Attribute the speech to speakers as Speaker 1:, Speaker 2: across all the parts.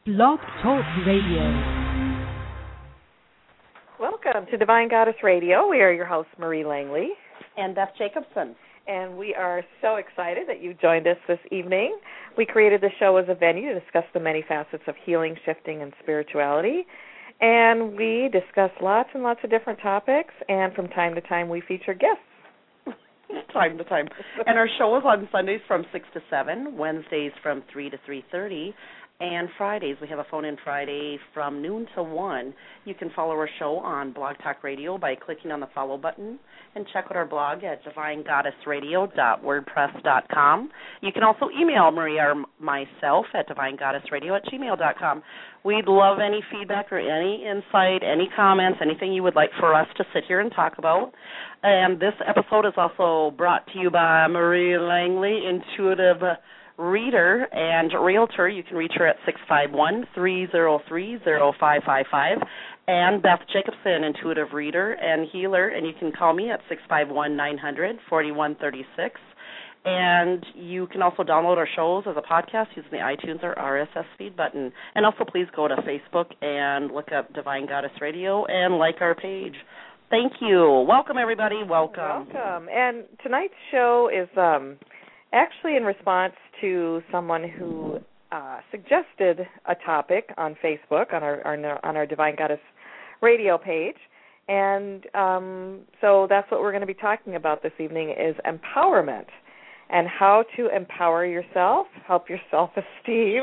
Speaker 1: Blog Talk Radio.
Speaker 2: Welcome to Divine Goddess Radio. We are your hosts, Marie Langley
Speaker 3: and Beth Jacobson.
Speaker 2: And we are so excited that you joined us this evening. We created the show as a venue to discuss the many facets of healing, shifting, and spirituality. And we discuss lots and lots of different topics, and from time to time we feature guests.
Speaker 3: Time to time. And our show is on Sundays from 6 to 7, Wednesdays from 3 to 3:30, and Fridays. We have a phone-in Friday from noon to 1. You can follow our show on Blog Talk Radio by clicking on the follow button, and check out our blog at divinegoddessradio.wordpress.com. You can also email Maria or myself at divinegoddessradio@gmail.com. We'd love any feedback or any insight, any comments, anything you would like for us to sit here and talk about. And this episode is also brought to you by Marie Langley, intuitive reader and realtor. You can reach her at 651-303-0555. And Beth Jacobson, intuitive reader and healer, and you can call me at 651-900-4136. And you can also download our shows as a podcast using the iTunes or RSS feed button. And also please go to Facebook and look up Divine Goddess Radio and like our page. Thank you. Welcome, everybody. Welcome.
Speaker 2: Welcome. And tonight's show is actually in response to someone who suggested a topic on Facebook on our Divine Goddess Radio page, and so that's what we're going to be talking about this evening is empowerment and how to empower yourself, help your self-esteem.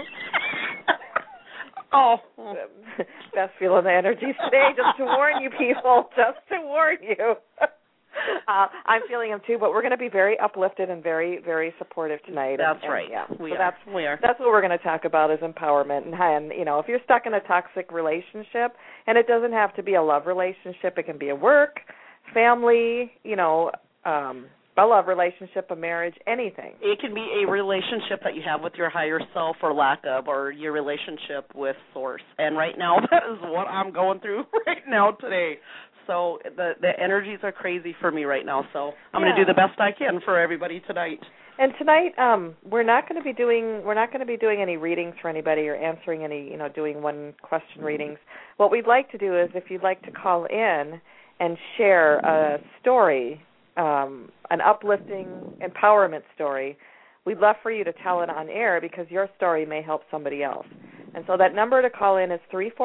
Speaker 3: Oh,
Speaker 2: Beth's feeling the energy today, just to warn you people, just to warn you. I'm feeling them too, but we're going to be very uplifted and very, very supportive tonight.
Speaker 3: That's right.
Speaker 2: Yeah,
Speaker 3: we are.
Speaker 2: That's what we're going to talk about is empowerment. And you know, if you're stuck in a toxic relationship, and it doesn't have to be a love relationship, it can be a work, family, you know, a love relationship, a marriage, anything.
Speaker 3: It can be a relationship that you have with your higher self or lack of, or your relationship with Source. And right now, that is what I'm going through right now today. So the energies are crazy for me right now. So I'm going to do the best I can for everybody tonight.
Speaker 2: And tonight, we're not going to be doing any readings for anybody or answering any, you know, doing one question readings. What we'd like to do is, if you'd like to call in and share a story, an uplifting empowerment story, we'd love for you to tell it on air because your story may help somebody else. And so that number to call in is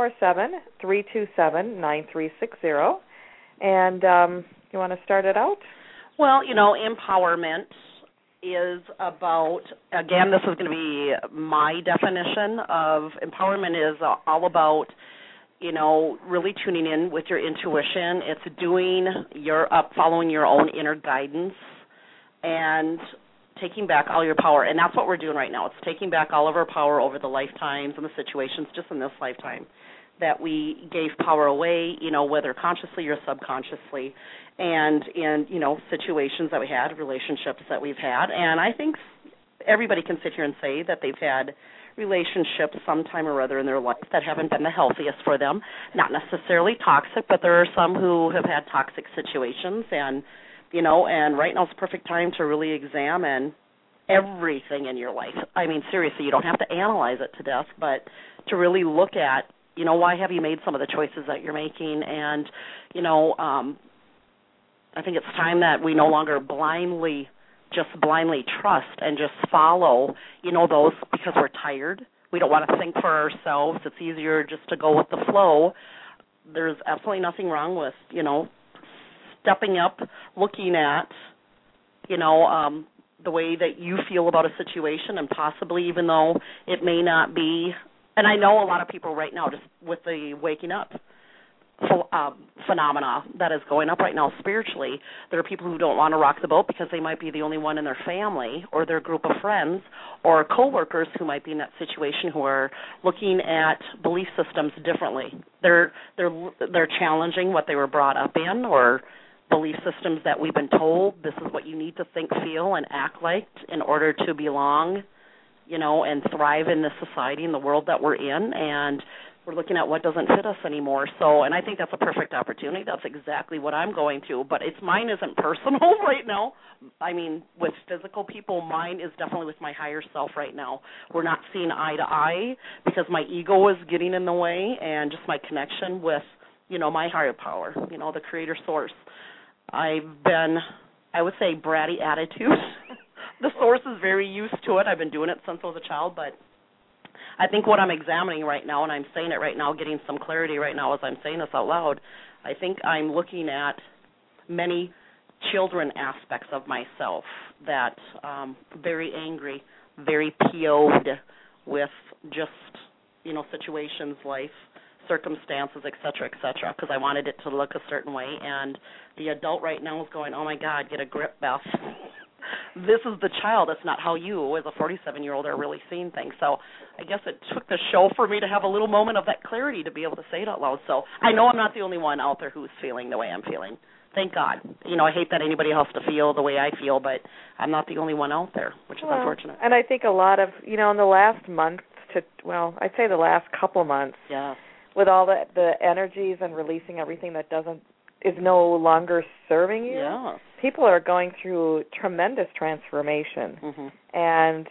Speaker 2: 347-327-9360. And you want to start it out?
Speaker 3: Well, you know, empowerment is about, again, this is going to be my definition of empowerment is all about, you know, really tuning in with your intuition. It's following your own inner guidance and taking back all your power. And that's what we're doing right now. It's taking back all of our power over the lifetimes and the situations just in this lifetime that we gave power away, you know, whether consciously or subconsciously, and in, you know, situations that we had, relationships that we've had. And I think everybody can sit here and say that they've had relationships sometime or other in their life that haven't been the healthiest for them, not necessarily toxic, but there are some who have had toxic situations, and, you know, and right now is the perfect time to really examine everything in your life. I mean, seriously, you don't have to analyze it to death, but to really look at, you know, why have you made some of the choices that you're making? And, you know, I think it's time that we no longer blindly trust and just follow, you know, those because we're tired. We don't want to think for ourselves. It's easier just to go with the flow. There's absolutely nothing wrong with, you know, stepping up, looking at, you know, the way that you feel about a situation, and possibly even though it may not be. And I know a lot of people right now, just with the waking up phenomena that is going up right now spiritually, there are people who don't want to rock the boat because they might be the only one in their family or their group of friends or coworkers who might be in that situation who are looking at belief systems differently. They're challenging what they were brought up in, or belief systems that we've been told this is what you need to think, feel, and act like in order to belong, you know, and thrive in this society and the world that we're in. And we're looking at what doesn't fit us anymore. So, and I think that's a perfect opportunity. That's exactly what I'm going through. But mine isn't personal right now. I mean, with physical people, mine is definitely with my higher self right now. We're not seeing eye to eye because my ego is getting in the way, and just my connection with, my higher power, the creator source. I've been, I would say, bratty attitude. The source is very used to it. I've been doing it since I was a child, but I think what I'm examining right now, and I'm saying it right now, getting some clarity right now as I'm saying this out loud, I think I'm looking at many children aspects of myself that very angry, very PO'd with just, situations, life, circumstances, et cetera, because I wanted it to look a certain way. And the adult right now is going, oh, my God, get a grip, Beth. This is the child. That's not how you, as a 47-year-old, are really seeing things. So I guess it took the show for me to have a little moment of that clarity to be able to say it out loud. So I know I'm not the only one out there who's feeling the way I'm feeling. Thank God. I hate that anybody has to feel the way I feel, but I'm not the only one out there, which is unfortunate.
Speaker 2: And I think a lot of, in the last month I'd say the last couple months,
Speaker 3: yeah,
Speaker 2: with all the energies and releasing everything that is no longer serving you,
Speaker 3: yeah,
Speaker 2: people are going through tremendous transformation.
Speaker 3: Mm-hmm.
Speaker 2: And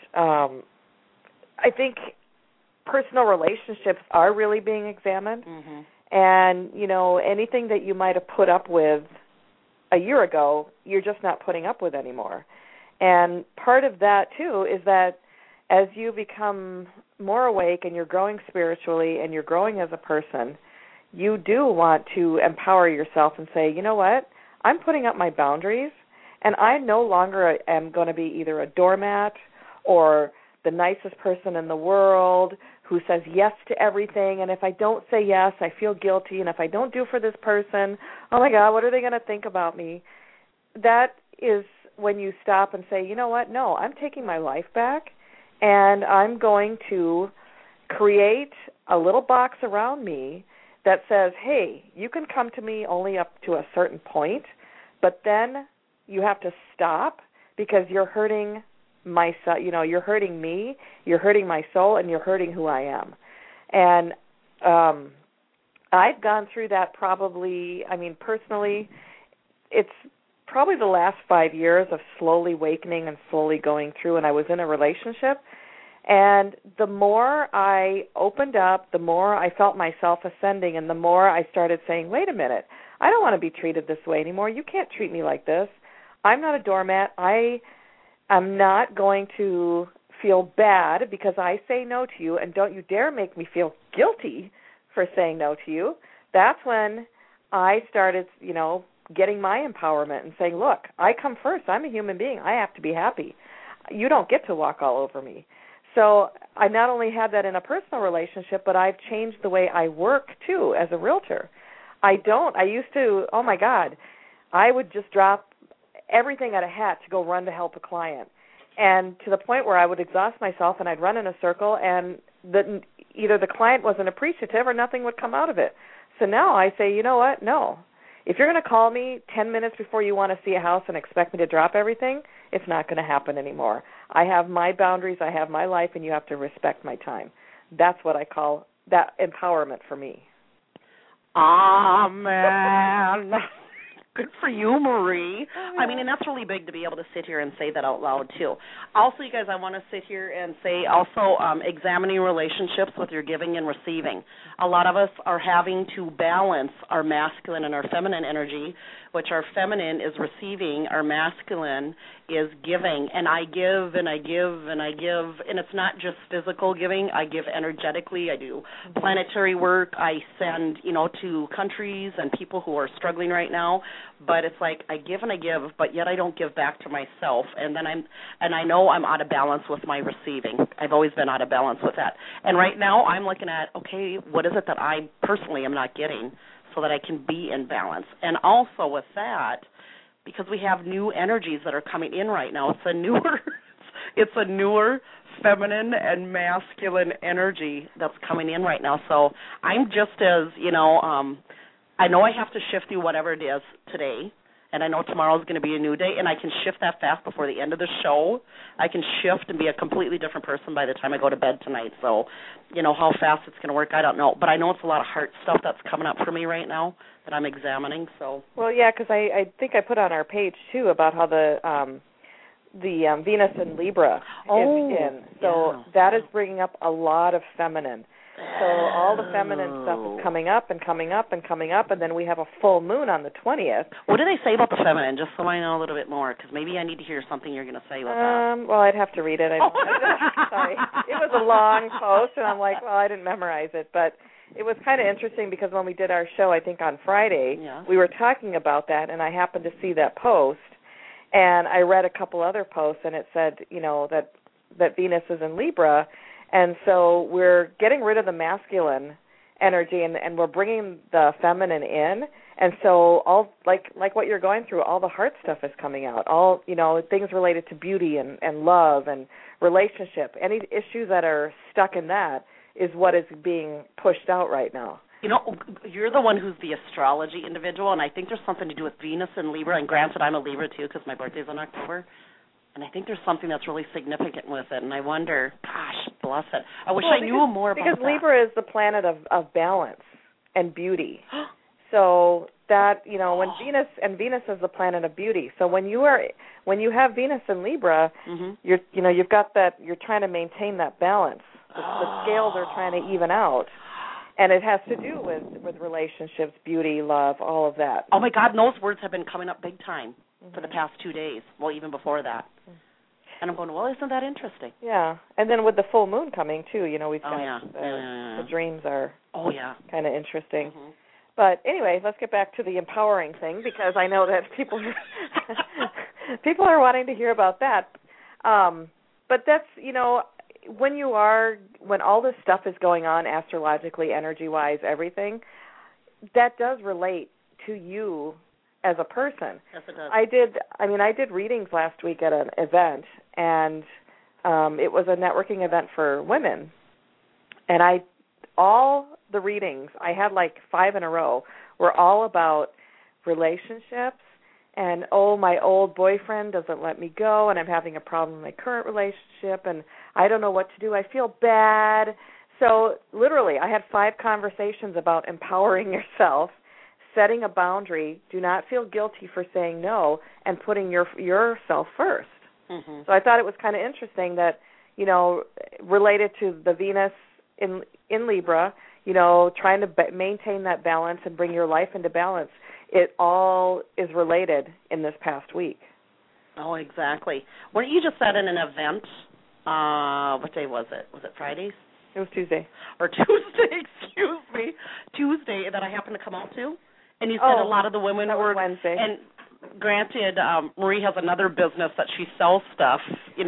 Speaker 2: I think personal relationships are really being examined.
Speaker 3: Mm-hmm.
Speaker 2: And, anything that you might have put up with a year ago, you're just not putting up with anymore. And part of that, too, is that as you become more awake and you're growing spiritually and you're growing as a person, you do want to empower yourself and say, you know what, I'm putting up my boundaries, and I no longer am going to be either a doormat or the nicest person in the world who says yes to everything, and if I don't say yes, I feel guilty, and if I don't do for this person, oh my God, what are they going to think about me? That is when you stop and say, you know what, no, I'm taking my life back, and I'm going to create a little box around me that says, hey, you can come to me only up to a certain point, but then you have to stop because you're hurting myself, you're hurting me, you're hurting my soul, and you're hurting who I am. And I've gone through that personally, it's probably the last 5 years of slowly awakening and slowly going through, and I was in a relationship. And the more I opened up, the more I felt myself ascending, and the more I started saying, wait a minute, I don't want to be treated this way anymore. You can't treat me like this. I'm not a doormat. I'm not going to feel bad because I say no to you, and don't you dare make me feel guilty for saying no to you. That's when I started, getting my empowerment and saying, look, I come first. I'm a human being. I have to be happy. You don't get to walk all over me. So I not only had that in a personal relationship, but I've changed the way I work, too, as a realtor. I used to, oh, my God, I would just drop everything at a hat to go run to help a client, and to the point where I would exhaust myself and I'd run in a circle, and either the client wasn't appreciative or nothing would come out of it. So now I say, you know what, no. If you're going to call me 10 minutes before you want to see a house and expect me to drop everything, it's not going to happen anymore. I have my boundaries, I have my life, and you have to respect my time. That's what I call that empowerment for me.
Speaker 3: Amen. Good for you, Marie. I mean, and that's really big to be able to sit here and say that out loud, too. Also, you guys, I want to sit here and say also examining relationships with your giving and receiving. A lot of us are having to balance our masculine and our feminine energy, which our feminine is receiving, our masculine is giving. And I give and I give and I give, and it's not just physical giving. I give energetically. I do planetary work. I send, to countries and people who are struggling right now. But it's like I give and I give, but yet I don't give back to myself. And then I know I'm out of balance with my receiving. I've always been out of balance with that. And right now I'm looking at, okay, what is it that I personally am not getting so that I can be in balance? And also with that, because we have new energies that are coming in right now, it's a newer feminine and masculine energy that's coming in right now. So I'm just as, I know I have to shift through whatever it is today, and I know tomorrow's going to be a new day, and I can shift that fast before the end of the show. I can shift and be a completely different person by the time I go to bed tonight. So, how fast it's going to work, I don't know. But I know it's a lot of heart stuff that's coming up for me right now that I'm examining. So.
Speaker 2: Well, yeah, because I think I put on our page, too, about how the Venus in Libra is in. So that is bringing up a lot of feminine. So all the feminine stuff is coming up and coming up and coming up, and then we have a full moon on the 20th.
Speaker 3: What do they say about the feminine, just so I know a little bit more, because maybe I need to hear something you're going to say about that.
Speaker 2: Well, I'd have to read it. Sorry. It was a long post, and I'm like, well, I didn't memorize it, but it was kind of interesting because when we did our show, I think on Friday, we were talking about that, and I happened to see that post, and I read a couple other posts, and it said, that Venus is in Libra. And so we're getting rid of the masculine energy, and we're bringing the feminine in. And so all like what you're going through, all the heart stuff is coming out. All things related to beauty and love and relationship. Any issues that are stuck in that is what is being pushed out right now.
Speaker 3: You're the one who's the astrology individual, and I think there's something to do with Venus and Libra. And granted, I'm a Libra too because my birthday's in October. And I think there's something that's really significant with it, and I wonder, gosh, bless it. I wish I knew more about that.
Speaker 2: Because Libra is the planet of balance and beauty. So that, when Venus is the planet of beauty. So when you have Venus in Libra, you've got that, you're trying to maintain that balance. The scales are trying to even out. And it has to do with relationships, beauty, love, all of that.
Speaker 3: Oh, my God, and those words have been coming up big time for the past 2 days. Well, even before that. And I'm going, well, isn't that interesting?
Speaker 2: Yeah. And then with the full moon coming, too, we've got the dreams are kind of interesting. Mm-hmm. But anyway, let's get back to the empowering thing because I know that people are wanting to hear about that. But that's, when all this stuff is going on astrologically, energy-wise, everything, that does relate to you as a person.
Speaker 3: Yes, it does.
Speaker 2: I did readings last week at an event, and it was a networking event for women. And all the readings, I had like 5 in a row, were all about relationships and, my old boyfriend doesn't let me go, and I'm having a problem in my current relationship, and I don't know what to do. I feel bad. So literally, I had 5 conversations about empowering yourself, setting a boundary, do not feel guilty for saying no, and putting yourself first. Mm-hmm. So I thought it was kind of interesting that, related to the Venus in Libra, trying to maintain that balance and bring your life into balance, it all is related in this past week.
Speaker 3: Oh, exactly. Well, you just said in an event, what day was it? Was it Friday?
Speaker 2: It was Tuesday.
Speaker 3: Or Tuesday, excuse me. Tuesday that I happened to come out to. And you said a lot of the women were
Speaker 2: Wednesday.
Speaker 3: And granted, Marie has another business that she sells stuff,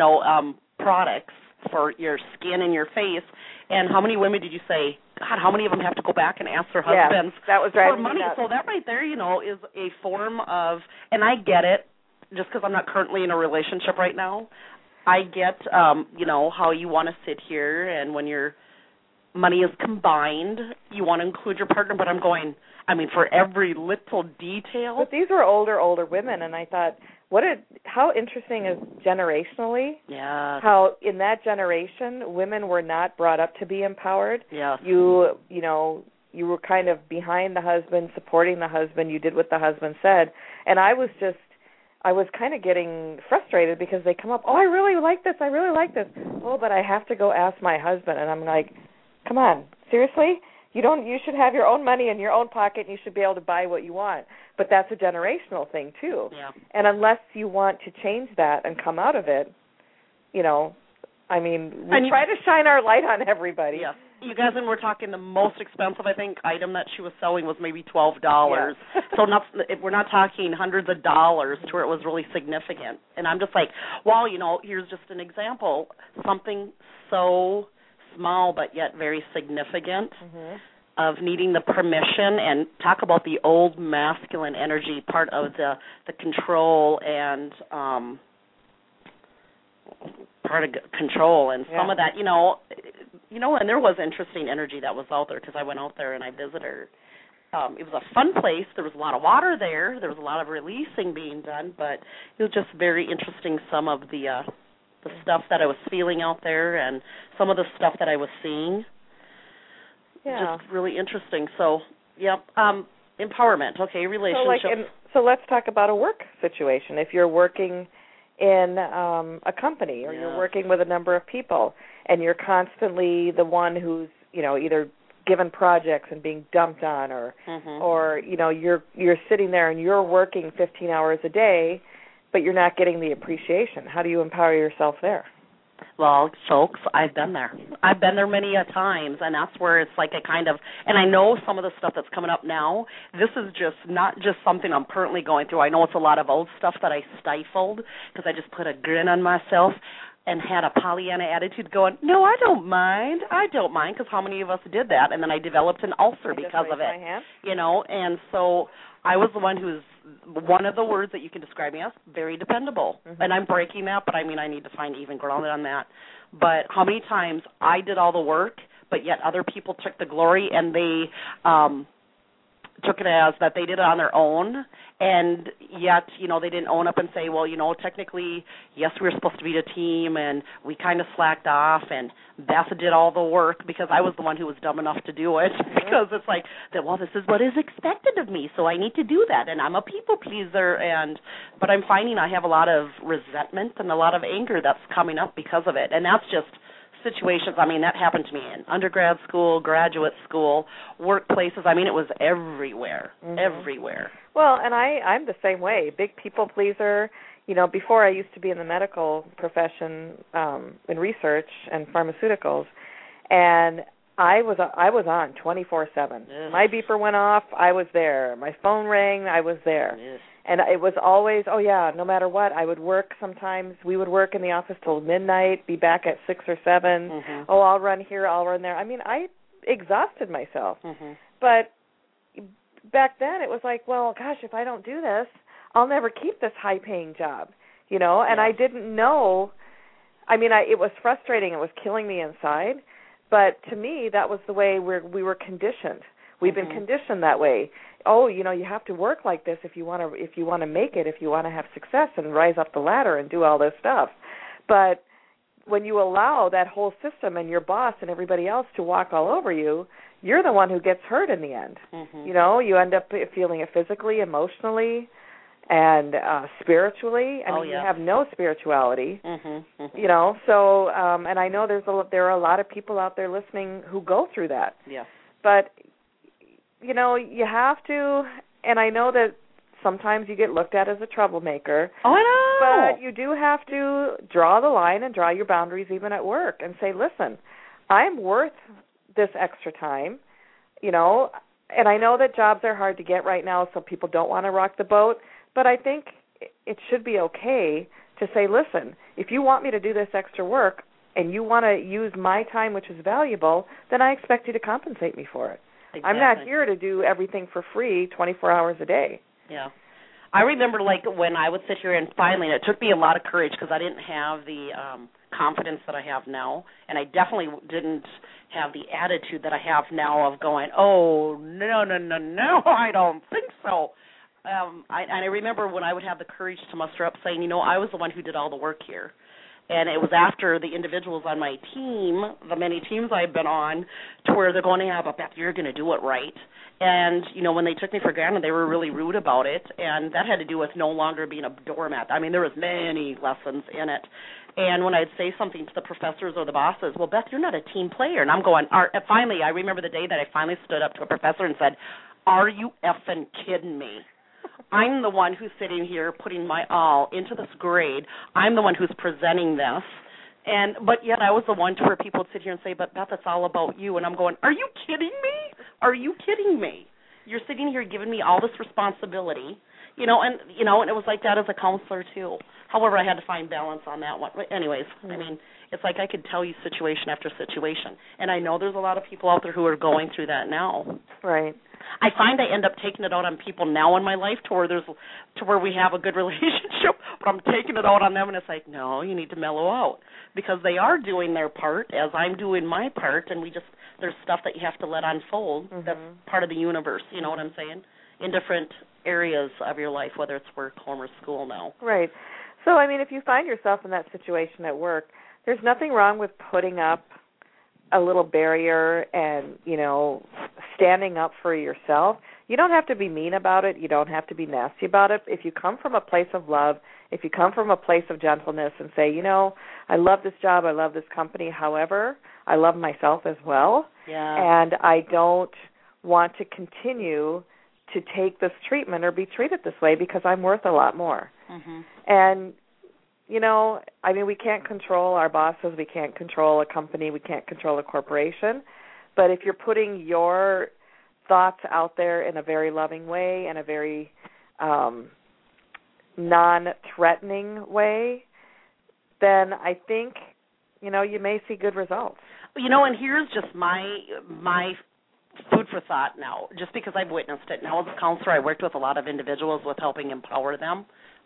Speaker 3: products for your skin and your face. And how many women did you say, God, how many of them have to go back and ask their husbands
Speaker 2: that was driving
Speaker 3: for money?
Speaker 2: Me nuts.
Speaker 3: So that right there, is a form of, and I get it, just because I'm not currently in a relationship right now. I get, how you want to sit here, and when your money is combined, you want to include your partner, but I'm going, for every little detail.
Speaker 2: But these were older women, and I thought, how interesting is generationally?
Speaker 3: Yeah.
Speaker 2: How in that generation, women were not brought up to be empowered.
Speaker 3: Yeah.
Speaker 2: You were kind of behind the husband, supporting the husband. You did what the husband said, and I was kind of getting frustrated because they come up, I really like this. Oh, but I have to go ask my husband, and I'm like, come on, seriously? You should have your own money in your own pocket, and you should be able to buy what you want. But that's a generational thing, too.
Speaker 3: Yeah.
Speaker 2: And unless you want to change that and come out of it, we try to shine our light on everybody.
Speaker 3: Yeah. You guys, and we're talking the most expensive, I think, item that she was selling was maybe $12.
Speaker 2: Yeah.
Speaker 3: So we're not talking hundreds of dollars to where it was really significant. And I'm just like, well, here's just an example. Something so small but yet very significant of needing the permission, and talk about the old masculine energy part of the control and part of control and some of that, and there was interesting energy that was out there because I went out there and I visited her. it was a fun place. There was a lot of water there. There was a lot of releasing being done, but it was just very interesting, some of the stuff that I was feeling out there and some of the stuff that I was seeing.
Speaker 2: Yeah.
Speaker 3: Just really interesting. So, yeah, empowerment. Okay, relationships.
Speaker 2: So let's talk about a work situation. If you're working in a company or you're working with a number of people and you're constantly the one who's, either given projects and being dumped on or you're sitting there and you're working 15 hours a day but you're not getting the appreciation. How do you empower yourself there?
Speaker 3: Well, folks, I've been there. I've been there many a times, and that's where it's like a kind of, and I know some of the stuff that's coming up now, this is just not just something I'm currently going through. I know it's a lot of old stuff that I stifled because I just put a grin on myself and had a Pollyanna attitude going, no, I don't mind, because how many of us did that? And then I developed an ulcer because of it, and so I was the one who's, one of the words that you can describe me as, very dependable. Mm-hmm. And I'm breaking that, but I need to find even ground on that. But how many times I did all the work, but yet other people took the glory and they took it as that they did it on their own, and yet, they didn't own up and say, well, technically, yes, we were supposed to be a team, and we kind of slacked off, and Beth did all the work because I was the one who was dumb enough to do it, because it's like, well, this is what is expected of me, so I need to do that, and I'm a people pleaser, but I'm finding I have a lot of resentment and a lot of anger that's coming up because of it, and that's just situations. That happened to me in undergrad school, graduate school, workplaces. It was everywhere, everywhere.
Speaker 2: Well, and I'm the same way. Big people pleaser. Before I used to be in the medical profession, in research and pharmaceuticals, and I was on 24/7. My beeper went off, I was there. My phone rang, I was there. And it was always, no matter what, I would work sometimes. We would work in the office till midnight, be back at 6 or 7. Mm-hmm. I'll run here, I'll run there. I exhausted myself. Mm-hmm. But back then it was like, well, gosh, if I don't do this, I'll never keep this high-paying job, and I didn't know. It was frustrating. It was killing me inside. But to me, that was the way we were conditioned. We've been conditioned that way. You have to work like this if you want to make it, if you want to have success and rise up the ladder and do all this stuff. But when you allow that whole system and your boss and everybody else to walk all over you, you're the one who gets hurt in the end. Mm-hmm. You end up feeling it physically, emotionally, and spiritually. You have no spirituality. Mm-hmm. Mm-hmm. So and I know there are a lot of people out there listening who go through that.
Speaker 3: Yeah.
Speaker 2: But you have to, and I know that sometimes you get looked at as a troublemaker.
Speaker 3: Oh, I know.
Speaker 2: But you do have to draw the line and draw your boundaries even at work and say, listen, I'm worth this extra time, and I know that jobs are hard to get right now, so people don't want to rock the boat, but I think it should be okay to say, listen, if you want me to do this extra work and you want to use my time, which is valuable, then I expect you to compensate me for it. Exactly. I'm not here to do everything for free 24 hours a day.
Speaker 3: Yeah. I remember, when I would sit here and finally, and it took me a lot of courage because I didn't have the confidence that I have now, and I definitely didn't have the attitude that I have now of going, oh, no, I don't think so. I remember when I would have the courage to muster up saying, I was the one who did all the work here. And it was after the individuals on my team, the many teams I've been on, to where they're going, but Beth, you're going to do it right. And, when they took me for granted, they were really rude about it. And that had to do with no longer being a doormat. There was many lessons in it. And when I'd say something to the professors or the bosses, well, Beth, you're not a team player. And I'm going, finally, I remember the day that I finally stood up to a professor and said, are you effing kidding me? I'm the one who's sitting here putting my all into this grade. I'm the one who's presenting this. But yet I was the one to where people would sit here and say, but Beth, it's all about you. And I'm going, are you kidding me? Are you kidding me? You're sitting here giving me all this responsibility, and it was like that as a counselor too. However, I had to find balance on that one. But anyways, it's like I could tell you situation after situation. And I know there's a lot of people out there who are going through that now.
Speaker 2: Right.
Speaker 3: I find I end up taking it out on people now in my life to where we have a good relationship, but I'm taking it out on them, and it's like, no, you need to mellow out, because they are doing their part as I'm doing my part, and there's stuff that you have to let unfold. That's part of the universe, you know what I'm saying, in different areas of your life, whether it's work, home, or school now.
Speaker 2: Right. So, I mean, if you find yourself in that situation at work, there's nothing wrong with putting up a little barrier and, you know, standing up for yourself. You don't have to be mean about it. You don't have to be nasty about it. If you come from a place of love, if you come from a place of gentleness and say, you know, I love this job, I love this company, however, I love myself as well, and I don't want to continue to take this treatment or be treated this way because I'm worth a lot more. And, you know, I mean, we can't control our bosses. We can't control a company. We can't control a corporation. But if you're putting your thoughts out there in a very loving way, in a very non-threatening way, then I think, you know, you may see good results.
Speaker 3: You know, and here's just my food for thought now, just because I've witnessed it. Now, as a counselor, I worked with a lot of individuals with helping empower them.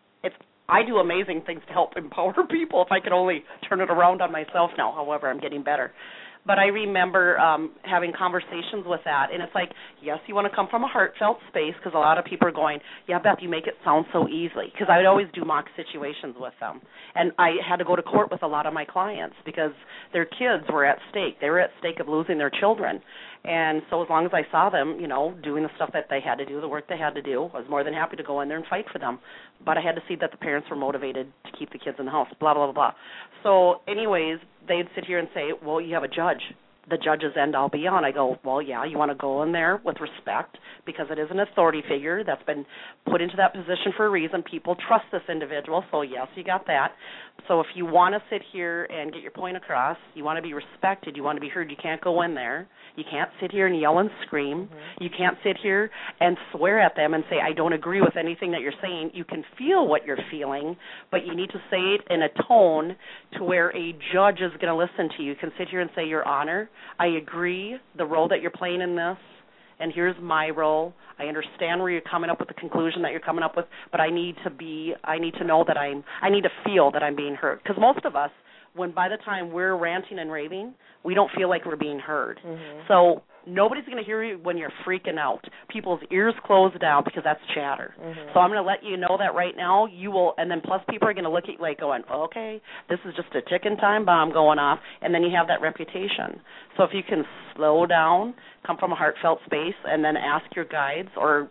Speaker 3: I do amazing things to help empower people if I could only turn it around on myself now. However, I'm getting better. But I remember having conversations with that, and it's like, yes, you want to come from a heartfelt space, because a lot of people are going, yeah, Beth, you make it sound so easily, because I would always do mock situations with them. And I had to go to court with a lot of my clients because their kids were at stake. They were at stake of losing their children. And so as long as I saw them, you know, doing the stuff that they had to do, the work they had to do, I was more than happy to go in there and fight for them. But I had to see that the parents were motivated to keep the kids in the house, blah, blah, blah, blah. So anyways, they'd sit here and say, well, you have a judge. The judge's end all be on. I go, well, yeah, you want to go in there with respect, because it is an authority figure that's been put into that position for a reason. People trust this individual, so yes, you got that. So if you want to sit here and get your point across, you want to be respected, you want to be heard, you can't go in there. You can't sit here and yell and scream. You can't sit here and swear at them and say, I don't agree with anything that you're saying. You can feel what you're feeling, but you need to say it in a tone to where a judge is going to listen to you. You can sit here and say, Your Honor, I agree the role that you're playing in this, and here's my role. I understand where you're coming up with the conclusion that you're coming up with, but I need to know that I need to feel that I'm being heard. Because most of us, when by the time we're ranting and raving, we don't feel like we're being heard. So nobody's going to hear you when you're freaking out. People's ears close down because that's chatter. So I'm going to let you know that right now. You will, and then plus people are going to look at you like going, okay, this is just a ticking time bomb going off, and then you have that reputation. So if you can slow down, come from a heartfelt space, and then ask your guides, or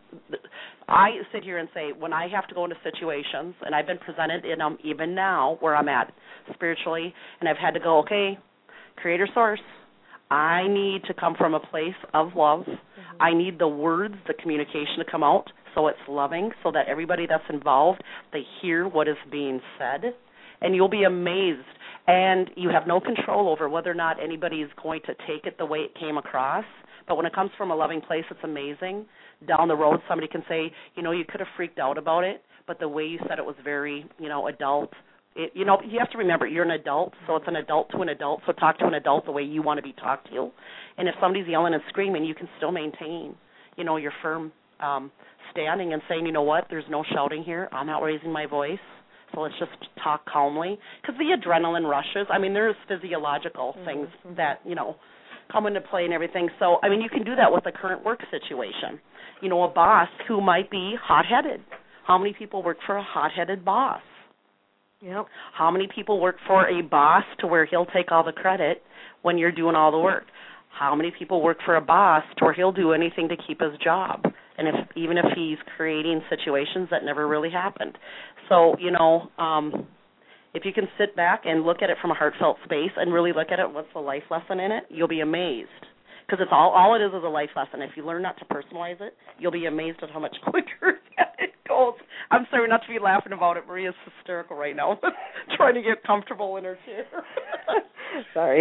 Speaker 3: I sit here and say, when I have to go into situations, and I've been presented in them even now where I'm at spiritually, and I've had to go, okay, Creator Source, I need to come from a place of love. I need the words, the communication to come out so it's loving, so that everybody that's involved, they hear what is being said, and you'll be amazed. And you have no control over whether or not anybody is going to take it the way it came across. But when it comes from a loving place, it's amazing. Down the road, somebody can say, you know, you could have freaked out about it, but the way you said it was very, you know, adult. You know, you have to remember, you're an adult, so it's an adult to an adult, so talk to an adult the way you want to be talked to. And if somebody's yelling and screaming, you can still maintain, you know, your firm standing and saying, you know what, there's no shouting here. I'm not raising my voice, so let's just talk calmly. Because the adrenaline rushes. I mean, there's physiological things that, you know, come into play and everything. So, I mean, you can do that with a current work situation. You know, a boss who might be hot-headed. How many people work for a hot-headed boss?
Speaker 2: Yep.
Speaker 3: How many people work for a boss to where he'll take all the credit when you're doing all the work? How many people work for a boss to where he'll do anything to keep his job, and even if he's creating situations that never really happened? So, you know, if you can sit back and look at it from a heartfelt space and really look at it, what's the life lesson in it, you'll be amazed. Because it's all it is a life lesson. If you learn not to personalize it, you'll be amazed at how much quicker it goes. I'm sorry not to be laughing about it. Maria's hysterical right now, trying to get comfortable in her chair.
Speaker 2: Sorry.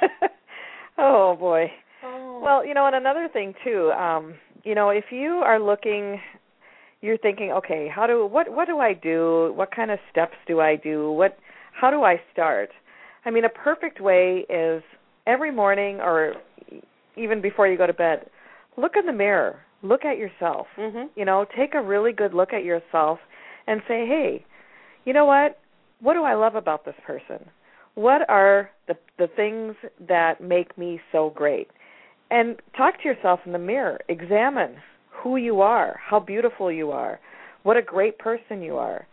Speaker 2: Oh, boy. Oh. Well, you know, and another thing, too, you know, if you are looking, you're thinking, okay, what do I do? What kind of steps do I do? How do I start? I mean, a perfect way is every morning or even before you go to bed, look in the mirror. look at yourself. You know, take a really good look at yourself and say, hey, you know what? What do I love about this person? What are the things that make me so great? And talk to yourself in the mirror. Examine who you are, how beautiful you are, what a great person you are,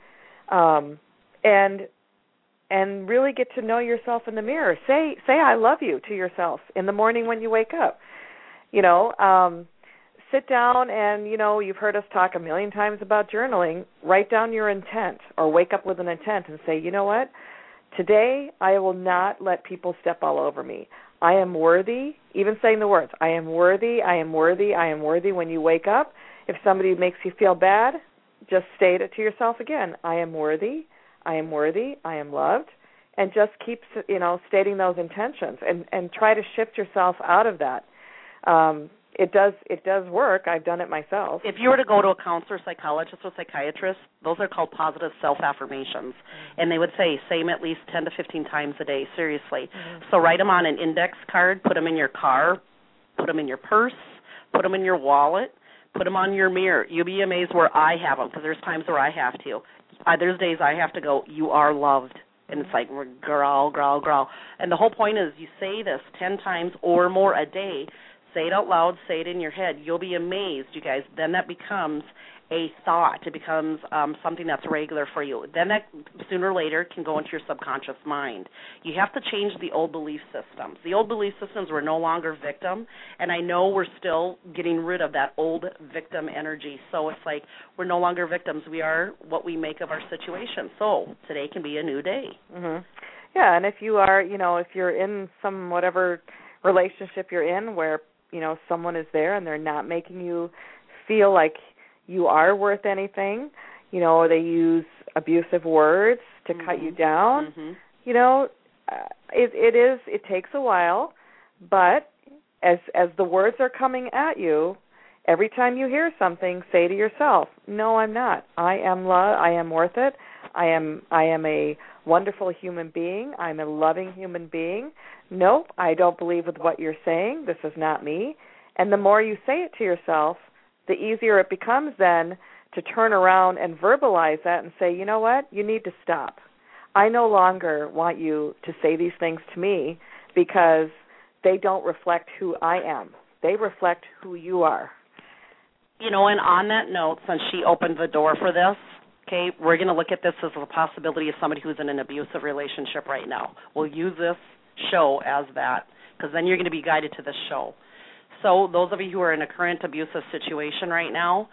Speaker 2: and really get to know yourself in the mirror. Say I love you to yourself in the morning when you wake up. You know, sit down and, you know, you've heard us talk a million times about journaling. Write down your intent or wake up with an intent and say, you know what? Today I will not let people step all over me. I am worthy, even saying the words, I am worthy, I am worthy, I am worthy when you wake up. If somebody makes you feel bad, just state it to yourself again. I am worthy, I am worthy, I am loved. And just keep, you know, stating those intentions and try to shift yourself out of that. It does work. I've done it myself.
Speaker 3: If you were to go to a counselor, psychologist, or psychiatrist, those are called positive self-affirmations. And they would say them at least 10 to 15 times a day, seriously. So write them on an index card, put them in your car, put them in your purse, put them in your wallet, put them on your mirror. You'll be amazed where I have them, because there's times where I have to. There's days I have to go, you are loved. And it's like, growl, growl, growl. And the whole point is you say this 10 times or more a day. Say it out loud. Say it in your head. You'll be amazed, you guys. Then that becomes a thought. It becomes something that's regular for you. Then that sooner or later can go into your subconscious mind. You have to change the old belief systems. The old belief systems were no longer victim, and I know we're still getting rid of that old victim energy. So it's like we're no longer victims. We are what we make of our situation. So today can be a new day.
Speaker 2: Yeah, and if you are, you know, if you're in some whatever relationship you're in where, you know, someone is there and they're not making you feel like you are worth anything, you know, or they use abusive words to cut you down, you know, it takes a while, but as the words are coming at you, every time you hear something, say to yourself, no, I'm not. I am love. I am worth it. I am a wonderful human being. I'm a loving human being. Nope, I don't believe with what you're saying. This is not me. And the more you say it to yourself, the easier it becomes then to turn around and verbalize that and say, you know what, you need to stop. I no longer want you to say these things to me because they don't reflect who I am. They reflect who you are.
Speaker 3: You know, and on that note, since she opened the door for this, okay, we're going to look at this as a possibility of somebody who's in an abusive relationship right now. We'll use this show as that, because then you're going to be guided to this show. So those of you who are in a current abusive situation right now,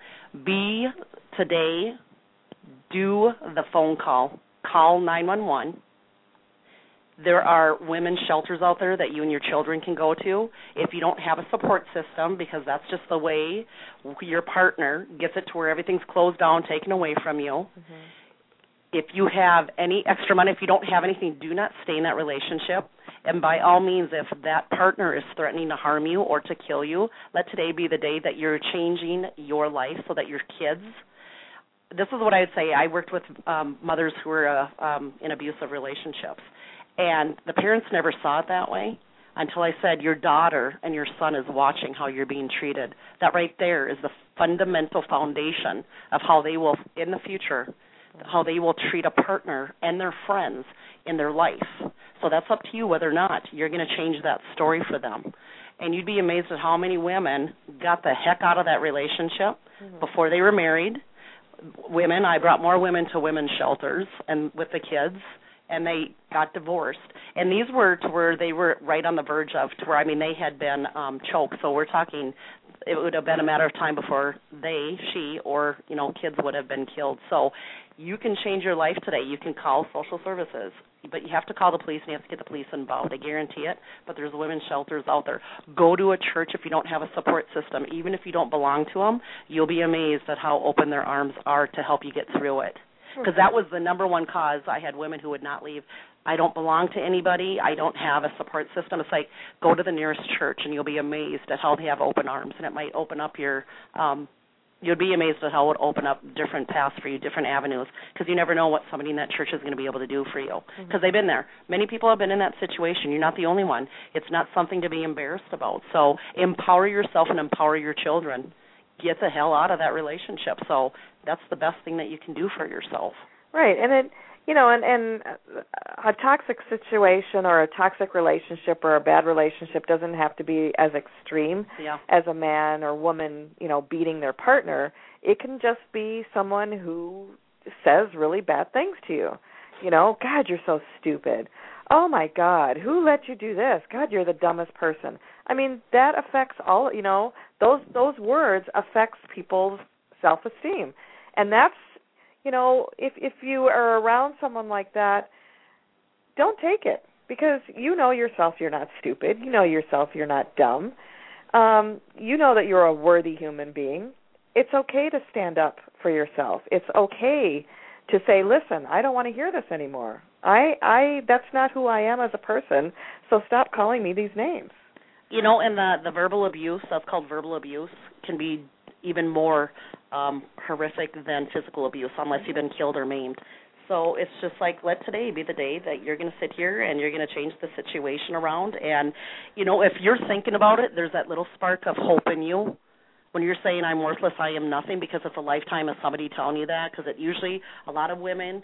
Speaker 3: do the phone call. Call 911. There are women's shelters out there that you and your children can go to. If you don't have a support system, because that's just the way your partner gets it to where everything's closed down, taken away from you. If you have any extra money, if you don't have anything, do not stay in that relationship. And by all means, if that partner is threatening to harm you or to kill you, let today be the day that you're changing your life so that your kids. This is what I would say. I worked with mothers who were in abusive relationships, and the parents never saw it that way until I said your daughter and your son is watching how you're being treated. That right there is the fundamental foundation of how they will, in the future, how they will treat a partner and their friends in their life. So that's up to you whether or not you're going to change that story for them. And you'd be amazed at how many women got the heck out of that relationship before they were married. Women, I brought more women to women's shelters and with the kids, and they got divorced. And these were to where they were right on the verge of, to where, I mean, they had been choked. So we're talking, it would have been a matter of time before she, or, you know, kids would have been killed. So you can change your life today. You can call social services, but you have to call the police and you have to get the police involved. I guarantee it, but there's women's shelters out there. Go to a church if you don't have a support system. Even if you don't belong to them, you'll be amazed at how open their arms are to help you get through it. Because that was the number one cause. I had women who would not leave. I don't belong to anybody. I don't have a support system. It's like, go to the nearest church, and you'll be amazed at how they have open arms, and it might open up your you'll be amazed at how it will open up different paths for you, different avenues, because you never know what somebody in that church is going to be able to do for you, because they've been there. Many people have been in that situation. You're not the only one. It's not something to be embarrassed about. So empower yourself and empower your children. get the hell out of that relationship. So that's the best thing that you can do for yourself.
Speaker 2: Right, and it, and a toxic situation or a toxic relationship or a bad relationship doesn't have to be as extreme as a man or woman, beating their partner. It can just be someone who says really bad things to you. God, you're so stupid. Oh, my God, who let you do this? God, you're the dumbest person. I mean, that affects all, those words affects people's self-esteem. And that's, if you are around someone like that, don't take it, because you know yourself you're not stupid. You know yourself you're not dumb. You know that you're a worthy human being. It's okay to stand up for yourself. It's okay to say, listen, I don't want to hear this anymore. That's not who I am as a person, so stop calling me these names.
Speaker 3: And the verbal abuse, that's called verbal abuse, can be even more horrific than physical abuse unless you've been killed or maimed. So it's just like, let today be the day that you're going to sit here and you're going to change the situation around. And, if you're thinking about it, there's that little spark of hope in you. When you're saying I'm worthless, I am nothing, because it's a lifetime of somebody telling you that, because it usually, a lot of women,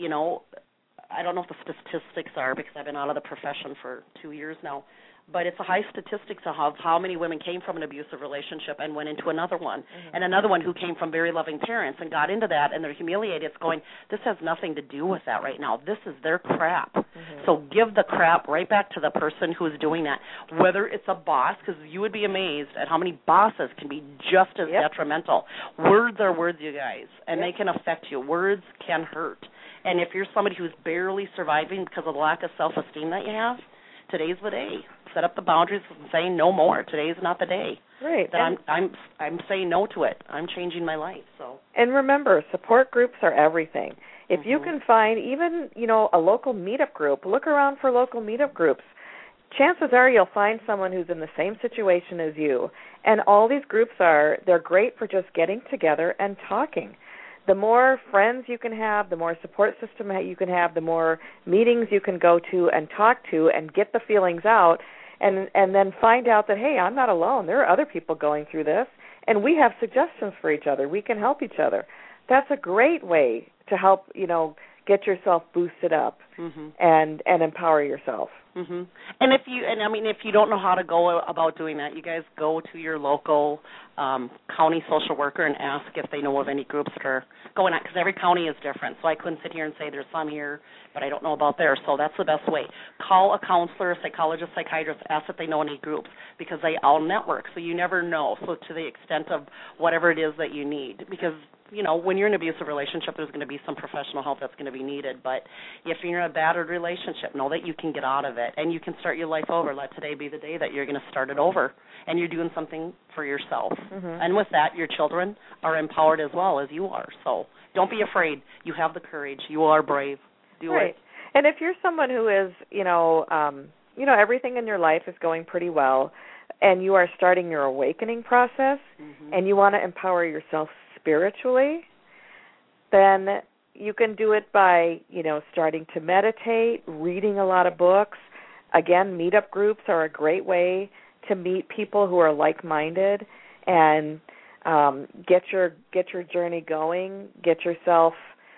Speaker 3: I don't know what the statistics are because I've been out of the profession for 2 years now, but it's a high statistics of how many women came from an abusive relationship and went into another one, and another one who came from very loving parents and got into that, and they're humiliated. It's going, this has nothing to do with that right now. This is their crap. So give the crap right back to the person who is doing that, whether it's a boss, because you would be amazed at how many bosses can be just as detrimental. Words are words, you guys, and they can affect you. Words can hurt. And if you're somebody who's barely surviving because of the lack of self-esteem that you have, today's the day. Set up the boundaries and say no more. Today's not the day.
Speaker 2: Right.
Speaker 3: That I'm saying no to it. I'm changing my life. So.
Speaker 2: And remember, support groups are everything. If you can find even, a local meetup group, look around for local meetup groups. Chances are you'll find someone who's in the same situation as you. And all these groups they're great for just getting together and talking. The more friends you can have, the more support system you can have, the more meetings you can go to and talk to and get the feelings out, and then find out that, hey, I'm not alone. There are other people going through this, and we have suggestions for each other. We can help each other. That's a great way to help, get yourself boosted up and empower yourself.
Speaker 3: And if you don't know how to go about doing that, you guys go to your local county social worker and ask if they know of any groups that are going on, because every county is different. So I couldn't sit here and say there's some here, but I don't know about theirs. So that's the best way. Call a counselor, a psychologist, psychiatrist, ask if they know any groups, because they all network. So you never know. So to the extent of whatever it is that you need, because when you're in an abusive relationship, there's going to be some professional help that's going to be needed. But if you're in a battered relationship, know that you can get out of it and you can start your life over. Let today be the day that you're going to start it over, and you're doing something for yourself. And with that, your children are empowered as well as you are. So don't be afraid. You have the courage. You are brave. Do it.
Speaker 2: And if you're someone who is, everything in your life is going pretty well, and you are starting your awakening process, and you want to empower yourself spiritually, then you can do it by, starting to meditate, reading a lot of books. Again, meetup groups are a great way to meet people who are like-minded and get your journey going, get yourself,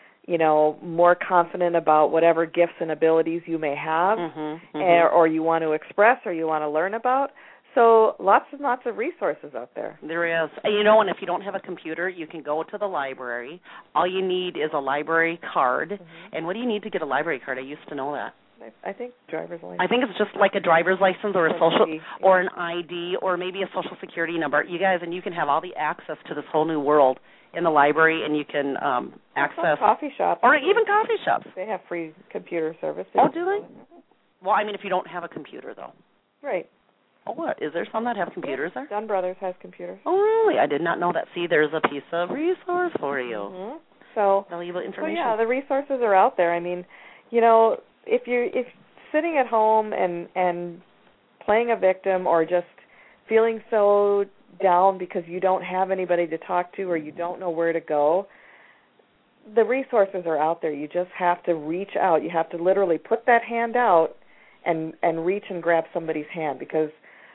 Speaker 2: more confident about whatever gifts and abilities you may have or you want to express or you want to learn about. So lots and lots of resources out there.
Speaker 3: There is. And if you don't have a computer, you can go to the library. All you need is a library card. And what do you need to get a library card? I used to know that.
Speaker 2: I think driver's license.
Speaker 3: I think it's just like a driver's license or a social or an ID or maybe a social security number. You guys, and you can have all the access to this whole new world in the library, and you can access
Speaker 2: coffee shops
Speaker 3: or even coffee shops.
Speaker 2: They have free computer service.
Speaker 3: Oh, do they? Well, if you don't have a computer, though.
Speaker 2: Right.
Speaker 3: Oh, what? Is there some that have computers there?
Speaker 2: Dunn Brothers has computers.
Speaker 3: Oh, really? I did not know that. See, there's a piece of resource for you.
Speaker 2: So,
Speaker 3: valuable information.
Speaker 2: So, yeah, the resources are out there. If sitting at home and playing a victim or just feeling so down because you don't have anybody to talk to or you don't know where to go, the resources are out there. You just have to reach out. You have to literally put that hand out and reach and grab somebody's hand, because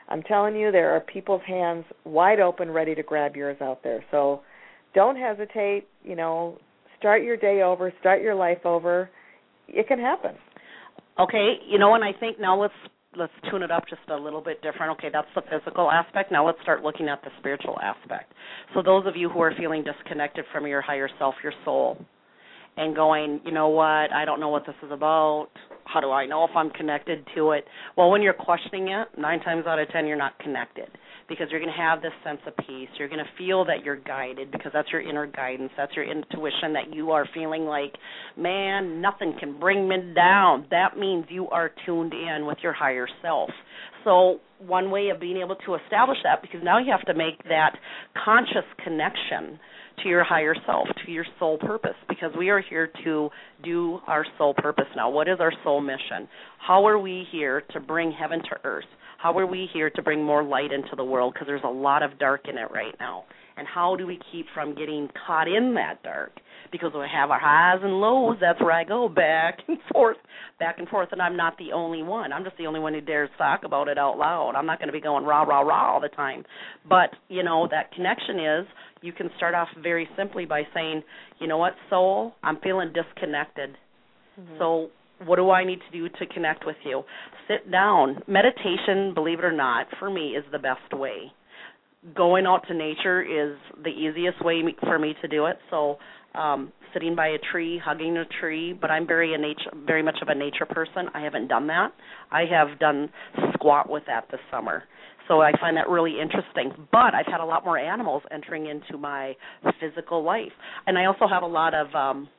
Speaker 2: I'm telling you, there are people's hands wide open ready to grab yours out there. So don't hesitate, start your day over, start your life over. It can happen.
Speaker 3: Okay, and I think now let's tune it up just a little bit different. Okay, that's the physical aspect. Now let's start looking at the spiritual aspect. So those of you who are feeling disconnected from your higher self, your soul, and going, you know what, I don't know what this is about. How do I know if I'm connected to it? Well, when you're questioning it, 9 times out of 10, you're not connected, because you're going to have this sense of peace. You're going to feel that you're guided, because that's your inner guidance. That's your intuition, that you are feeling like, man, nothing can bring me down. That means you are tuned in with your higher self. So one way of being able to establish that, because now you have to make that conscious connection to your higher self, to your soul purpose, because we are here to do our soul purpose now. What is our soul mission? How are we here to bring heaven to earth? How are we here to bring more light into the world? Because there's a lot of dark in it right now. And how do we keep from getting caught in that dark? Because we have our highs and lows. That's where I go back and forth, and I'm not the only one. I'm just the only one who dares talk about it out loud. I'm not going to be going rah, rah, rah all the time. But, that connection is, you can start off very simply by saying, you know what, soul, I'm feeling disconnected. Mm-hmm. So what do I need to do to connect with you? Sit down. Meditation, believe it or not, for me is the best way. Going out to nature is the easiest way for me to do it. So sitting by a tree, hugging a tree, but I'm very much of a nature person. I haven't done that. I have done squat with that this summer. So I find that really interesting. But I've had a lot more animals entering into my physical life. And I also have a lot of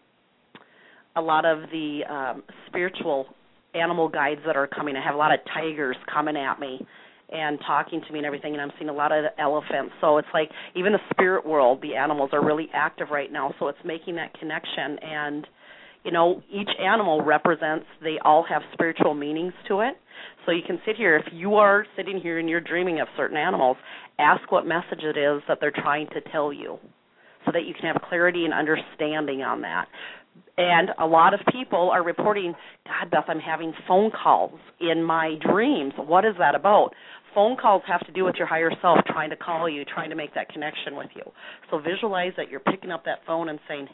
Speaker 3: the spiritual animal guides that are coming. I have a lot of tigers coming at me and talking to me and everything, and I'm seeing a lot of elephants. So it's like even the spirit world, the animals are really active right now, so it's making that connection. And, each animal represents, they all have spiritual meanings to it. So you can sit here, if you are sitting here and you're dreaming of certain animals, ask what message it is that they're trying to tell you so that you can have clarity and understanding on that. And a lot of people are reporting, God, Beth, I'm having phone calls in my dreams. What is that about? Phone calls have to do with your higher self trying to call you, trying to make that connection with you. So visualize that you're picking up that phone and saying,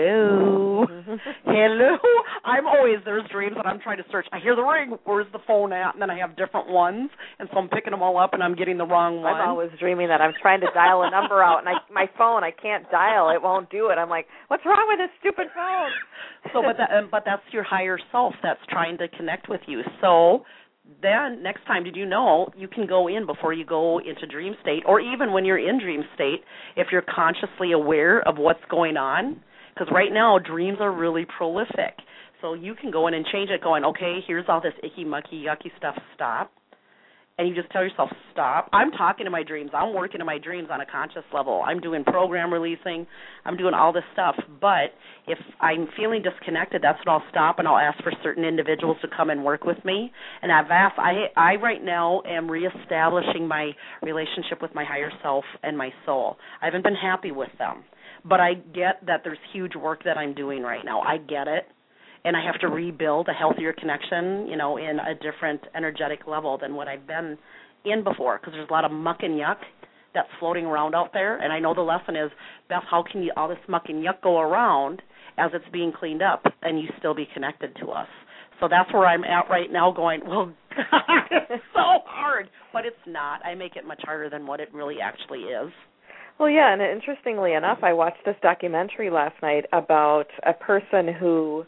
Speaker 3: hello, hello. There's dreams that I'm trying to search. I hear the ring. Where's the phone at? And then I have different ones, and so I'm picking them all up, and I'm getting the wrong one.
Speaker 2: I'm always dreaming that I'm trying to dial a number out, and my phone, I can't dial. It won't do it. I'm like, what's wrong with this stupid phone?
Speaker 3: So, but that's your higher self that's trying to connect with you. So then next time, did you know you can go in before you go into dream state, or even when you're in dream state, if you're consciously aware of what's going on? Because right now, dreams are really prolific. So you can go in and change it going, okay, here's all this icky, mucky, yucky stuff, stop. And you just tell yourself, stop. I'm talking to my dreams. I'm working in my dreams on a conscious level. I'm doing program releasing. I'm doing all this stuff. But if I'm feeling disconnected, that's when I'll stop and I'll ask for certain individuals to come and work with me. And I've asked, I right now am reestablishing my relationship with my higher self and my soul. I haven't been happy with them. But I get that there's huge work that I'm doing right now. I get it. And I have to rebuild a healthier connection, in a different energetic level than what I've been in before, because there's a lot of muck and yuck that's floating around out there. And I know the lesson is, Beth, how can all this muck and yuck go around as it's being cleaned up and you still be connected to us? So that's where I'm at right now going, well, God, it's so hard. But it's not. I make it much harder than what it really actually is.
Speaker 2: Well, yeah, and interestingly enough, I watched this documentary last night about a person who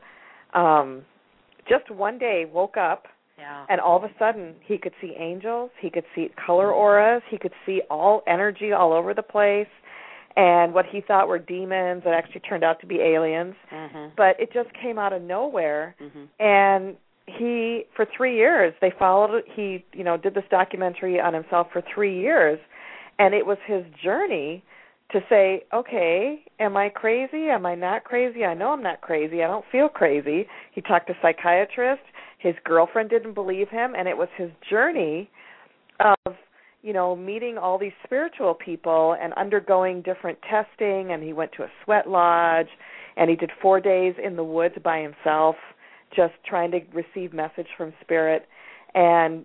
Speaker 2: just one day woke up, and all of a sudden he could see angels, he could see color auras, he could see all energy all over the place, and what he thought were demons that actually turned out to be aliens. Mm-hmm. But it just came out of nowhere, and he, for 3 years, he did this documentary on himself for 3 years, and it was his journey to say, okay, am I crazy? Am I not crazy? I know I'm not crazy. I don't feel crazy. He talked to psychiatrists. His girlfriend didn't believe him, and it was his journey of, meeting all these spiritual people and undergoing different testing, and he went to a sweat lodge, and he did 4 days in the woods by himself, just trying to receive message from spirit. And,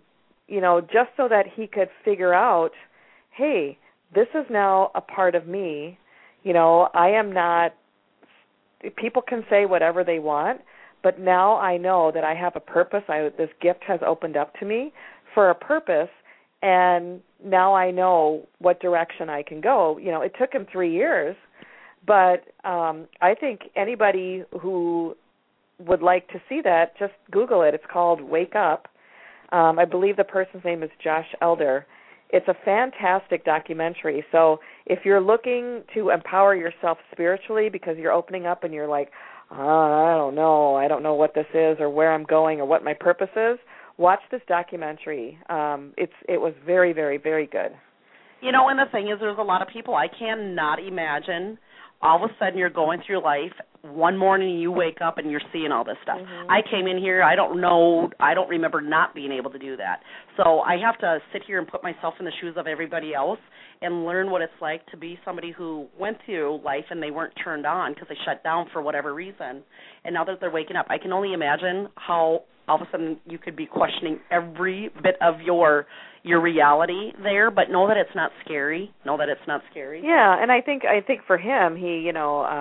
Speaker 2: just so that he could figure out, hey, this is now a part of me. I am not, people can say whatever they want, but now I know that I have a purpose. This gift has opened up to me for a purpose, and now I know what direction I can go. It took him 3 years, but I think anybody who would like to see that, just Google it. It's called Wake Up. I believe the person's name is Josh Elder. It's a fantastic documentary. So if you're looking to empower yourself spiritually because you're opening up and you're like, I don't know what this is or where I'm going or what my purpose is, watch this documentary. It was very, very, very good.
Speaker 3: And the thing is, there's a lot of people, I cannot imagine all of a sudden you're going through life, one morning you wake up and you're seeing all this stuff.
Speaker 2: Mm-hmm.
Speaker 3: I came in here, I don't remember not being able to do that. So I have to sit here and put myself in the shoes of everybody else and learn what it's like to be somebody who went through life and they weren't turned on because they shut down for whatever reason. And now that they're waking up, I can only imagine how all of a sudden you could be questioning every bit of your reality there, but know that it's not scary.
Speaker 2: Yeah, and I think for him, he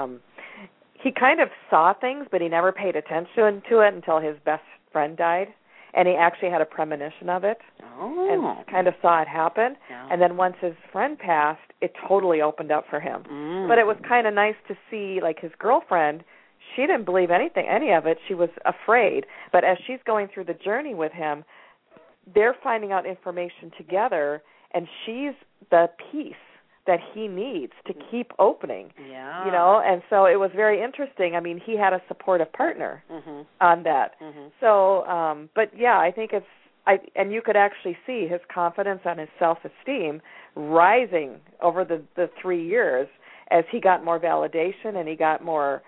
Speaker 2: kind of saw things, but he never paid attention to it until his best friend died, and he actually had a premonition of it and kind of saw it happen.
Speaker 3: Yeah.
Speaker 2: And then once his friend passed, it totally opened up for him. But it was kind of nice to see, like, his girlfriend, she didn't believe any of it. She was afraid. But as she's going through the journey with him, they're finding out information together, and she's the piece that he needs to keep opening.
Speaker 3: Yeah.
Speaker 2: And so it was very interesting. I mean, he had a supportive partner on that.
Speaker 3: Mm-hmm.
Speaker 2: So, but yeah, I think and you could actually see his confidence and his self-esteem rising over the 3 years as he got more validation and he got more,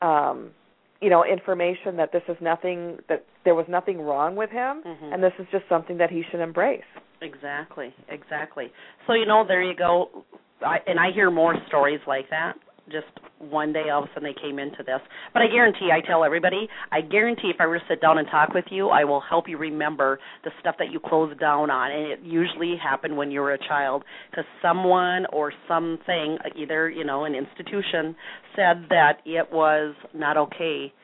Speaker 2: information that that there was nothing wrong with him, and this is just something that he should embrace.
Speaker 3: Exactly. So, there you go. I hear more stories like that. Just one day, all of a sudden, they came into this. But I tell everybody, if I were to sit down and talk with you, I will help you remember the stuff that you closed down on. And it usually happened when you were a child because someone or something, either, an institution, said that it was not okay,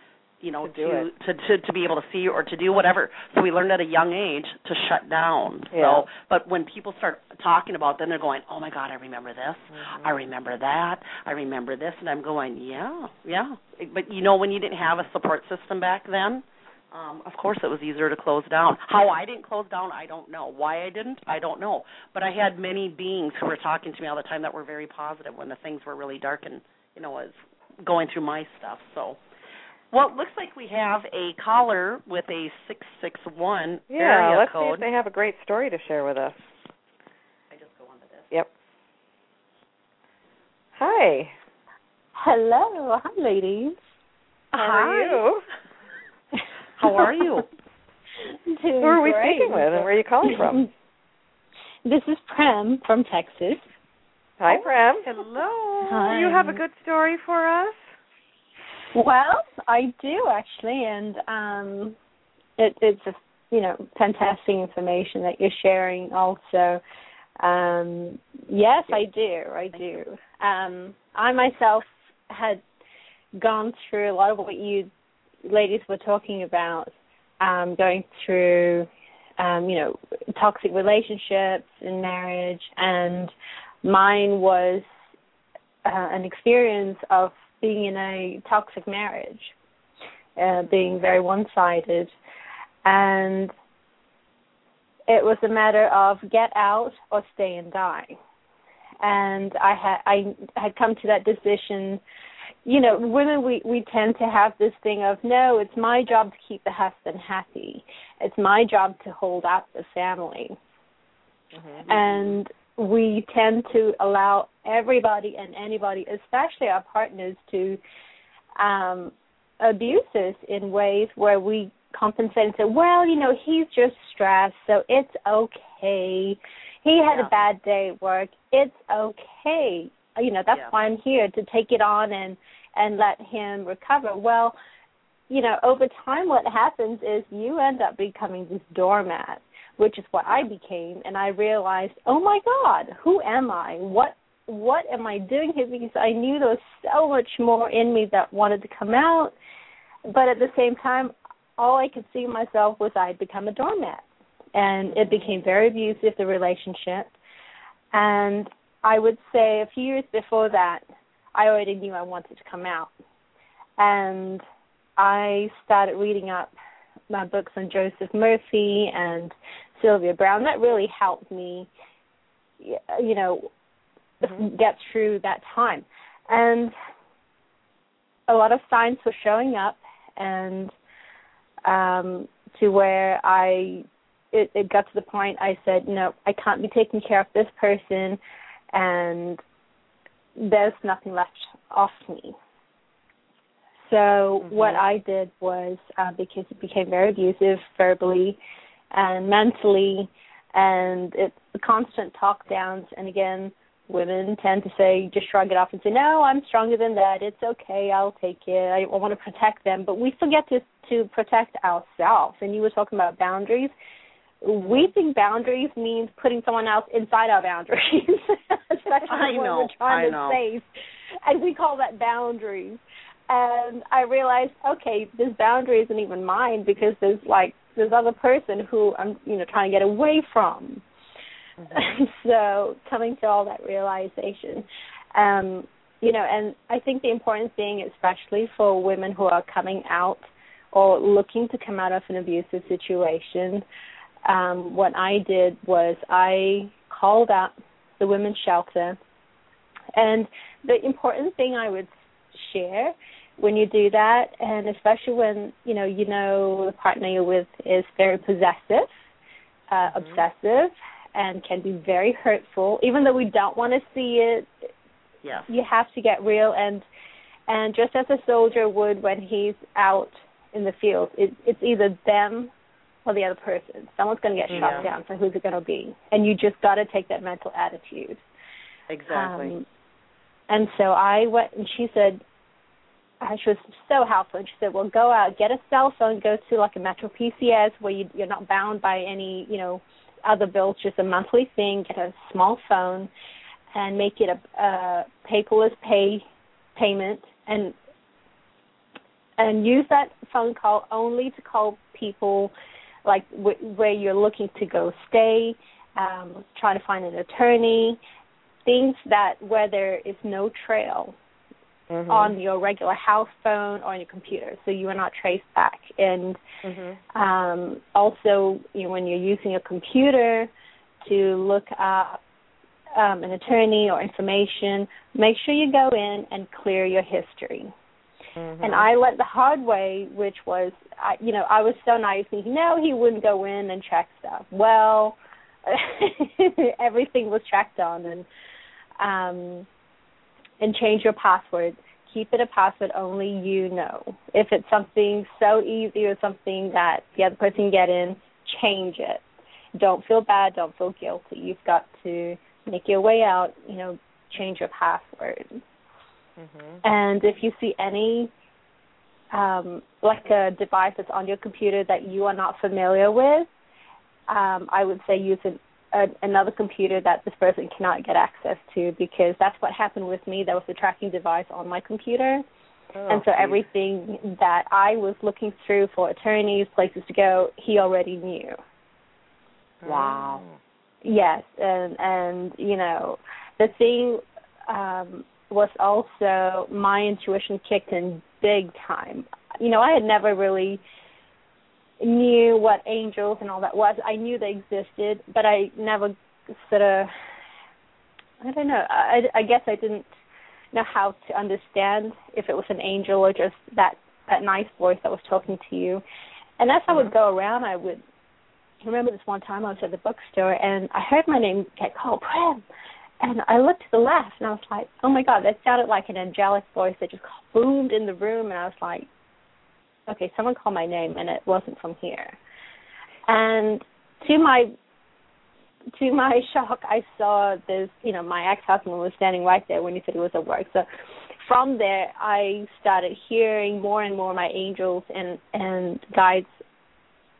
Speaker 3: to be able to see or to do whatever. So we learned at a young age to shut down.
Speaker 2: Yeah.
Speaker 3: So, but when people start talking about it, then they're going, oh, my God, I remember this. I remember that. I remember this. And I'm going, yeah. But, when you didn't have a support system back then, of course it was easier to close down. How I didn't close down, I don't know. Why I didn't, I don't know. But I had many beings who were talking to me all the time that were very positive when the things were really dark and, was going through my stuff. So. Well, it looks like we have a caller with a 661 area
Speaker 2: let's
Speaker 3: code.
Speaker 2: see if they have a great story to share with us.
Speaker 3: I just go on to this.
Speaker 2: Yep. Hi.
Speaker 1: Hello. Hi, ladies.
Speaker 2: How are you?
Speaker 3: How are you?
Speaker 2: Who are we speaking with, and where are you calling from?
Speaker 1: This is Prem from Texas.
Speaker 2: Hi, Prem.
Speaker 3: Hello.
Speaker 1: Hi.
Speaker 2: Do you have a good story for us?
Speaker 1: Well, I do actually, and it's a fantastic information that you're sharing. Also, yes, I do. I myself had gone through a lot of what you ladies were talking about, going through, toxic relationships in marriage, and mine was an experience of being in a toxic marriage, being very one-sided, and it was a matter of get out or stay and die. And I had come to that decision. Women, we tend to have this thing of, no, it's my job to keep the husband happy. It's my job to hold up the family. Mm-hmm. And we tend to allow everybody and anybody, especially our partners, to abuse us in ways where we compensate and say, well, he's just stressed, so it's okay. He had a bad day at work. It's okay. That's why I'm here, to take it on and let him recover. Well, over time what happens is you end up becoming this doormat which is what I became. And I realized, oh my God, who am I? What am I doing here? Because I knew there was so much more in me that wanted to come out, but at the same time, all I could see myself was I'd become a doormat. And it became very abusive, the relationship. And I would say a few years before that, I already knew I wanted to come out. And I started reading up my books on Joseph Murphy and Sylvia Browne. That really helped me, get through that time. And a lot of signs were showing up, and to where it got to the point I said, no, I can't be taking care of this person, and there's nothing left of me. So what I did was, because it became very abusive verbally and mentally, and it's the constant talk downs, and again, women tend to say, just shrug it off and say, no, I'm stronger than that, it's okay, I'll take it, I want to protect them, but we forget to protect ourselves. And you were talking about boundaries. We think boundaries means putting someone else inside our boundaries, especially when we're trying to save. And we call that boundaries. And I realized, okay, this boundary isn't even mine, because there's other person who I'm, trying to get away from. So coming to all that realization, and I think the important thing, especially for women who are coming out or looking to come out of an abusive situation, what I did was I called up the women's shelter. And the important thing I would share when you do that, and especially when, the partner you're with is very possessive, obsessive, and can be very hurtful, even though we don't want to see it, you have to get real. And just as a soldier would when he's out in the field, it's either them or the other person. Someone's going to get shot down, so who's it going to be? And you just got to take that mental attitude.
Speaker 2: Exactly.
Speaker 1: And so I went, and she said, she was so helpful. And she said, well, go out, get a cell phone, go to like a Metro PCS where you're not bound by any, other bills, just a monthly thing, get a small phone and make it a paperless payment, and use that phone call only to call people like where you're looking to go stay, trying to find an attorney, things that where there is no trail on your regular house phone or on your computer, so you are not traced back. And also, when you're using a computer to look up an attorney or information, make sure you go in and clear your history. And I learned the hard way, which was, I was so naive thinking, no, he wouldn't go in and check stuff. Well, everything was checked on, and change your password. Keep it a password only you know. If it's something so easy or something that the other person can get in, change it. Don't feel bad. Don't feel guilty. You've got to make your way out, change your password. And if you see any, like a device that's on your computer that you are not familiar with, I would say use another computer that this person cannot get access to, because that's what happened with me. There was a tracking device on my computer. And so everything that I was looking through for attorneys, places to go, he already knew.
Speaker 3: Wow.
Speaker 1: Yes, and the thing was also my intuition kicked in big time. I had never really knew what angels and all that was. I knew they existed, but I never sort of, I don't know, I guess I didn't know how to understand if it was an angel or just that nice voice that was talking to you. And as I would go around, I would remember this one time I was at the bookstore and I heard my name get called, Prem. And I looked to the left and I was like, oh my God, that sounded like an angelic voice that just boomed in the room. And I was like, okay, someone called my name and it wasn't from here. And to my shock, I saw this, my ex-husband was standing right there when he said he was at work. So from there, I started hearing more and more my angels and guides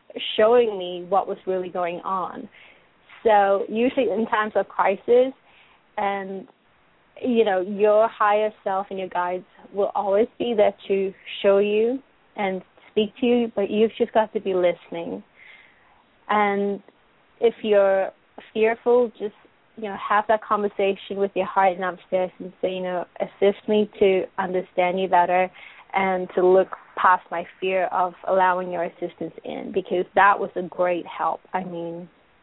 Speaker 1: showing me what was really going on. So usually in times of crisis, and your higher self and your guides will always be there to show you and speak to you, but you've just got to be listening. And if you're fearful, just have that conversation with your heart and upstairs and say, assist me to understand you better and to look past my fear of allowing your assistance in, because that was a great help. I mean,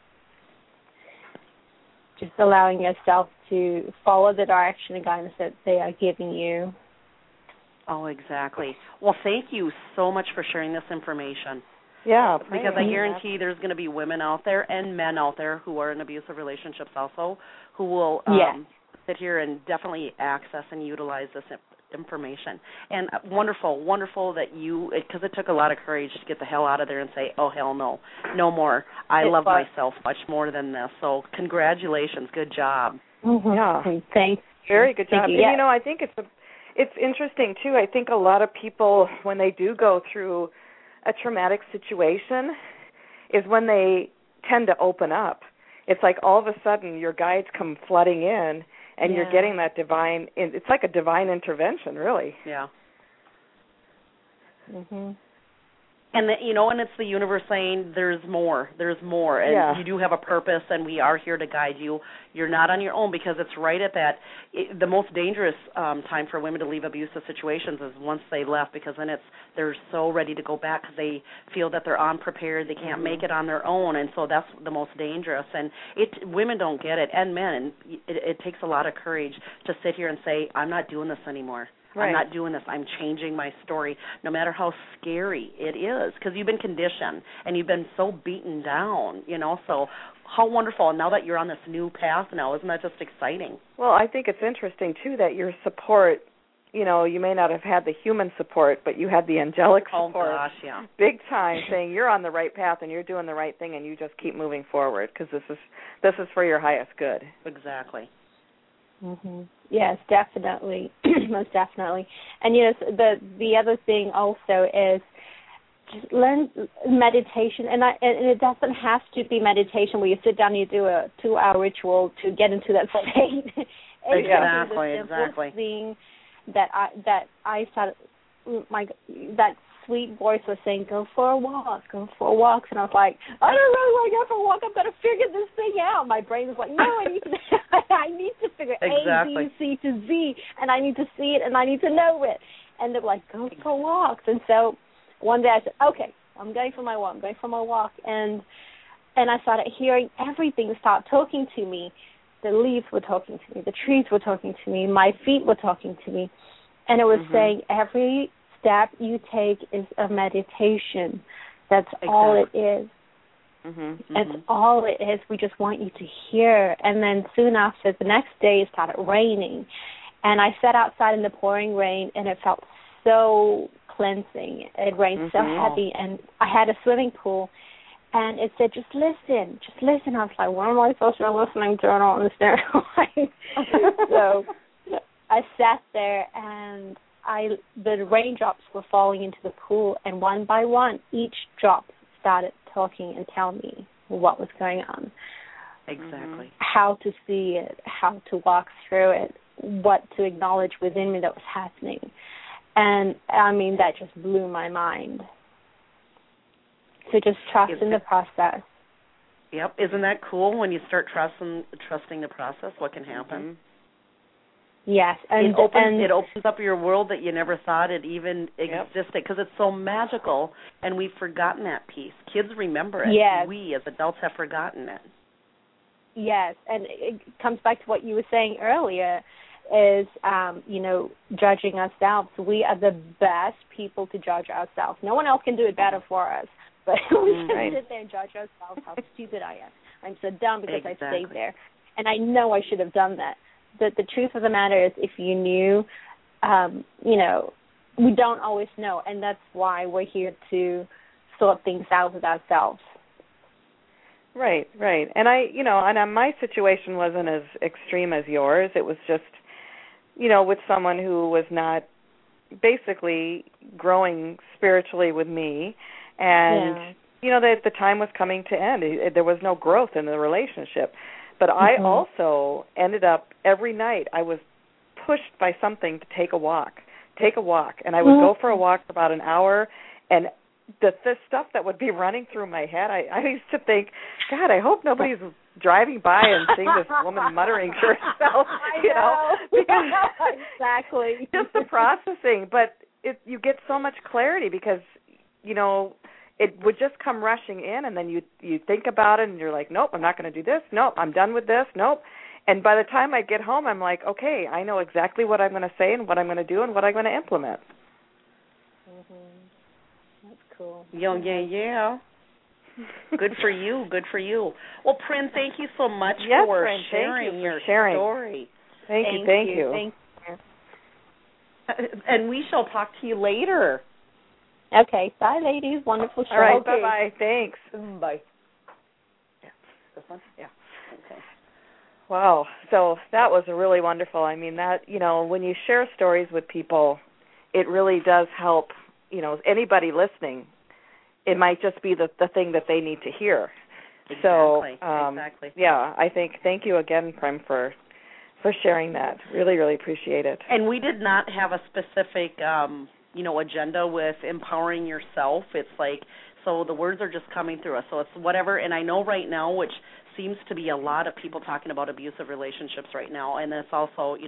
Speaker 1: just allowing yourself to follow the direction and guidance that they are giving you.
Speaker 3: Oh, exactly. Well, thank you so much for sharing this information.
Speaker 2: Yeah,
Speaker 3: because I guarantee there's going to be women out there and men out there who are in abusive relationships also who will sit here and definitely access and utilize this information. And wonderful that you, because it took a lot of courage to get the hell out of there and say, oh, hell no, no more. I love myself much more than this. So congratulations. Good job.
Speaker 1: Mm-hmm. Yeah. Thanks.
Speaker 2: Very good job.
Speaker 1: Thank you.
Speaker 2: And, I think it's interesting, too. I think a lot of people, when they do go through a traumatic situation, is when they tend to open up. It's like all of a sudden your guides come flooding in, and you're getting that divine, it's like a divine intervention, really.
Speaker 3: Yeah.
Speaker 1: Mm-hmm.
Speaker 3: And, and it's the universe saying there's more. And you do have a purpose, and we are here to guide you. You're not on your own, because it's right at that. The most dangerous time for women to leave abusive situations is once they left, because then they're so ready to go back because they feel that they're unprepared. They can't make it on their own, and so that's the most dangerous. And women don't get it, and men. It takes a lot of courage to sit here and say, I'm not doing this anymore. Right. I'm not doing this. I'm changing my story, no matter how scary it is, because you've been conditioned and you've been so beaten down, so how wonderful. And now that you're on this new path now, isn't that just exciting?
Speaker 2: Well, I think it's interesting, too, that your support, you may not have had the human support, but you had the angelic support.
Speaker 3: Oh, gosh, yeah.
Speaker 2: Big time, saying you're on the right path and you're doing the right thing, and you just keep moving forward, because this is for your highest good.
Speaker 3: Exactly.
Speaker 1: Mm-hmm. Yes, definitely, most definitely. And the other thing also is just learn meditation, and it doesn't have to be meditation where you sit down and you do a 2-hour ritual to get into that state.
Speaker 3: Exactly.
Speaker 1: Thing that I started, that sweet voice was saying, go for a walk, and I was like, I don't really want to go for a walk. I've got to figure this thing out. My brain was like, no, I need to figure A, B, C to Z, and I need to see it, and I need to know it. And they're like, go for walks. And so one day I said, okay, I'm going for my walk, and I started hearing everything start talking to me. The leaves were talking to me, the trees were talking to me, my feet were talking to me, and it was saying every step you take is a meditation. That's all it is. That's all it is. We just want you to hear. And then soon after, the next day, it started raining. And I sat outside in the pouring rain, and it felt so cleansing. It rained so heavy, and I had a swimming pool, and it said, just listen. I was like, what am I supposed to be listening to? I don't understand. So I sat there, and the raindrops were falling into the pool, and one by one, each drop started talking and telling me what was going on.
Speaker 3: Exactly.
Speaker 1: How to see it, how to walk through it, what to acknowledge within me that was happening. And, I mean, that just blew my mind. So just trust in the process.
Speaker 3: Yep. Isn't that cool when you start trusting the process, what can happen?
Speaker 1: Yes, and
Speaker 3: it opens up your world that you never thought it even existed, because it's so magical, and we've forgotten that piece. Kids remember it.
Speaker 1: Yes.
Speaker 3: We as adults have forgotten it.
Speaker 1: Yes, and it comes back to what you were saying earlier, is judging ourselves. We are the best people to judge ourselves. No one else can do it better for us, but we can sit there and judge ourselves. How stupid I am! I'm so dumb because I stayed there, and I know I should have done that. The truth of the matter is, if you knew, we don't always know, and that's why we're here to sort things out with ourselves.
Speaker 2: Right. And my situation wasn't as extreme as yours. It was just, with someone who was not basically growing spiritually with me, and the time was coming to end. There was no growth in the relationship. But I also ended up, every night, I was pushed by something to take a walk. And I would go for a walk for about an hour, and the stuff that would be running through my head, I used to think, God, I hope nobody's driving by and seeing this woman muttering to herself.
Speaker 1: Because exactly.
Speaker 2: Just the processing. But you get so much clarity because, it would just come rushing in, and then you think about it, and you're like, nope, I'm not going to do this. Nope, I'm done with this. Nope. And by the time I get home, I'm like, okay, I know exactly what I'm going to say and what I'm going to do and what I'm going to implement.
Speaker 1: That's cool.
Speaker 3: Yeah. Good for you. Well, Prin, thank you so much for sharing your story.
Speaker 2: Thank you.
Speaker 1: Thank you.
Speaker 3: And we shall talk to you later.
Speaker 1: Okay. Bye, ladies. Wonderful show.
Speaker 2: All right.
Speaker 1: Okay.
Speaker 2: Bye-bye. Thanks.
Speaker 3: Bye. Yeah. This one? Yeah. Okay.
Speaker 2: Wow. So that was really wonderful. I mean, that, when you share stories with people, it really does help, anybody listening. It might just be the thing that they need to hear.
Speaker 3: Exactly.
Speaker 2: So,
Speaker 3: exactly.
Speaker 2: Yeah, I think, thank you again, Prem, for sharing that. Really, really appreciate it.
Speaker 3: And we did not have a specific, agenda with empowering yourself. It's like, so the words are just coming through us. So it's whatever. And I know right now, which seems to be a lot of people talking about abusive relationships right now, and it's also,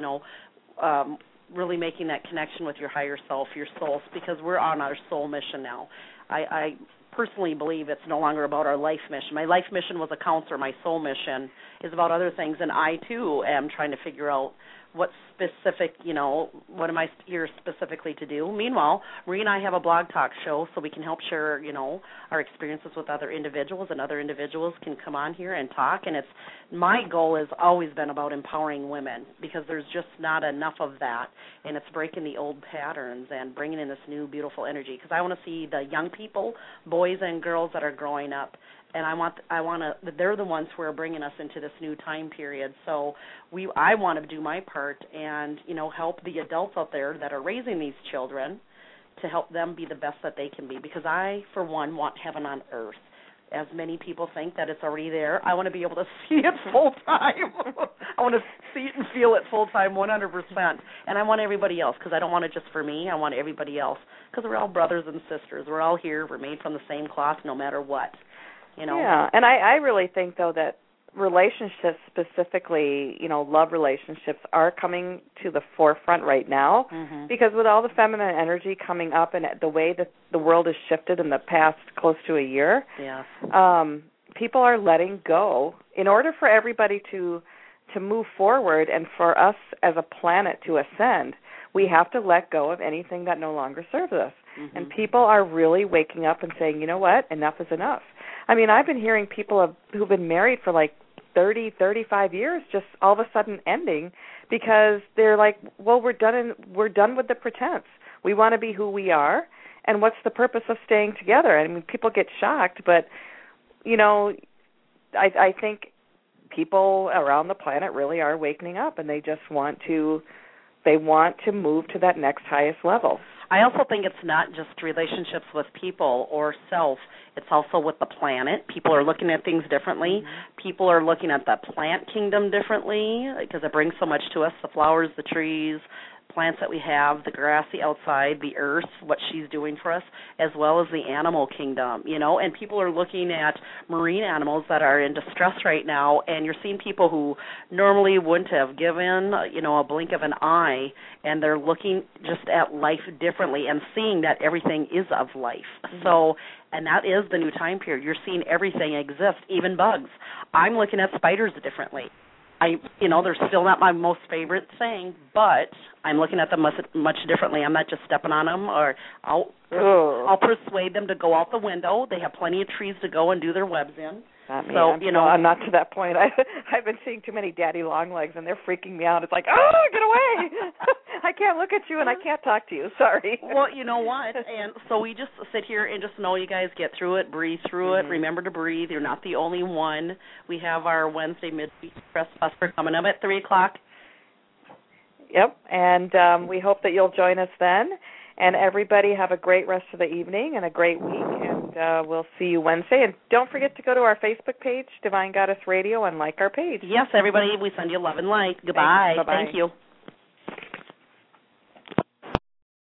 Speaker 3: really making that connection with your higher self, your soul, because we're on our soul mission now. I personally believe it's no longer about our life mission. My life mission was a counselor. My soul mission is about other things, and I, too, am trying to figure out what specific, what am I here specifically to do. Meanwhile, Marie and I have a blog talk show so we can help share, our experiences with other individuals, and other individuals can come on here and talk. And my goal has always been about empowering women because there's just not enough of that, and it's breaking the old patterns and bringing in this new, beautiful energy because I want to see the young people, boys and girls that are growing up, and they're the ones who are bringing us into this new time period. So I want to do my part and, help the adults out there that are raising these children to help them be the best that they can be, because I, for one, want heaven on earth. As many people think that it's already there, I want to be able to see it full time. I want to see it and feel it full time, 100%. And I want everybody else, because I don't want it just for me. I want everybody else, because we're all brothers and sisters. We're all here. We're made from the same cloth no matter what.
Speaker 2: Yeah, and I really think, though, that relationships specifically, love relationships are coming to the forefront right now because with all the feminine energy coming up and the way that the world has shifted in the past close to a year, people are letting go. In order for everybody to move forward and for us as a planet to ascend, we have to let go of anything that no longer serves us. And people are really waking up and saying, you know what, enough is enough. I mean, I've been hearing people who've been married for like 30, 35 years just all of a sudden ending because they're like, well, we're done with the pretense. We want to be who we are, and what's the purpose of staying together? I mean, people get shocked, but, I think people around the planet really are waking up, and they just want to move to that next highest level.
Speaker 3: I also think it's not just relationships with people or self. It's also with the planet. People are looking at things differently. People are looking at the plant kingdom differently because it brings so much to us, the flowers, the trees, plants that we have, the grassy outside, the earth, what she's doing for us, as well as the animal kingdom, and people are looking at marine animals that are in distress right now, and you're seeing people who normally wouldn't have given, a blink of an eye, and they're looking just at life differently and seeing that everything is of life. So, and that is the new time period. You're seeing everything exist, even bugs. I'm looking at spiders differently. They're still not my most favorite thing, but I'm looking at them much differently. I'm not just stepping on them, or I'll persuade them to go out the window. They have plenty of trees to go and do their webs in.
Speaker 2: Not me. I'm not to that point. I've been seeing too many daddy long legs, and they're freaking me out. It's like, oh, get away! I can't look at you, and I can't talk to you. Sorry.
Speaker 3: Well, you know what? And so we just sit here and just know you guys get through it, breathe through it. Remember to breathe. You're not the only one. We have our Wednesday Midweek Press Buster coming up at 3 o'clock.
Speaker 2: Yep, and we hope that you'll join us then. And everybody have a great rest of the evening and a great week, and we'll see you Wednesday. And don't forget to go to our Facebook page, Divine Goddess Radio, and like our page.
Speaker 3: Yes, everybody, we send you love and light. Goodbye.
Speaker 2: Thanks. Bye-bye.
Speaker 3: Thank you.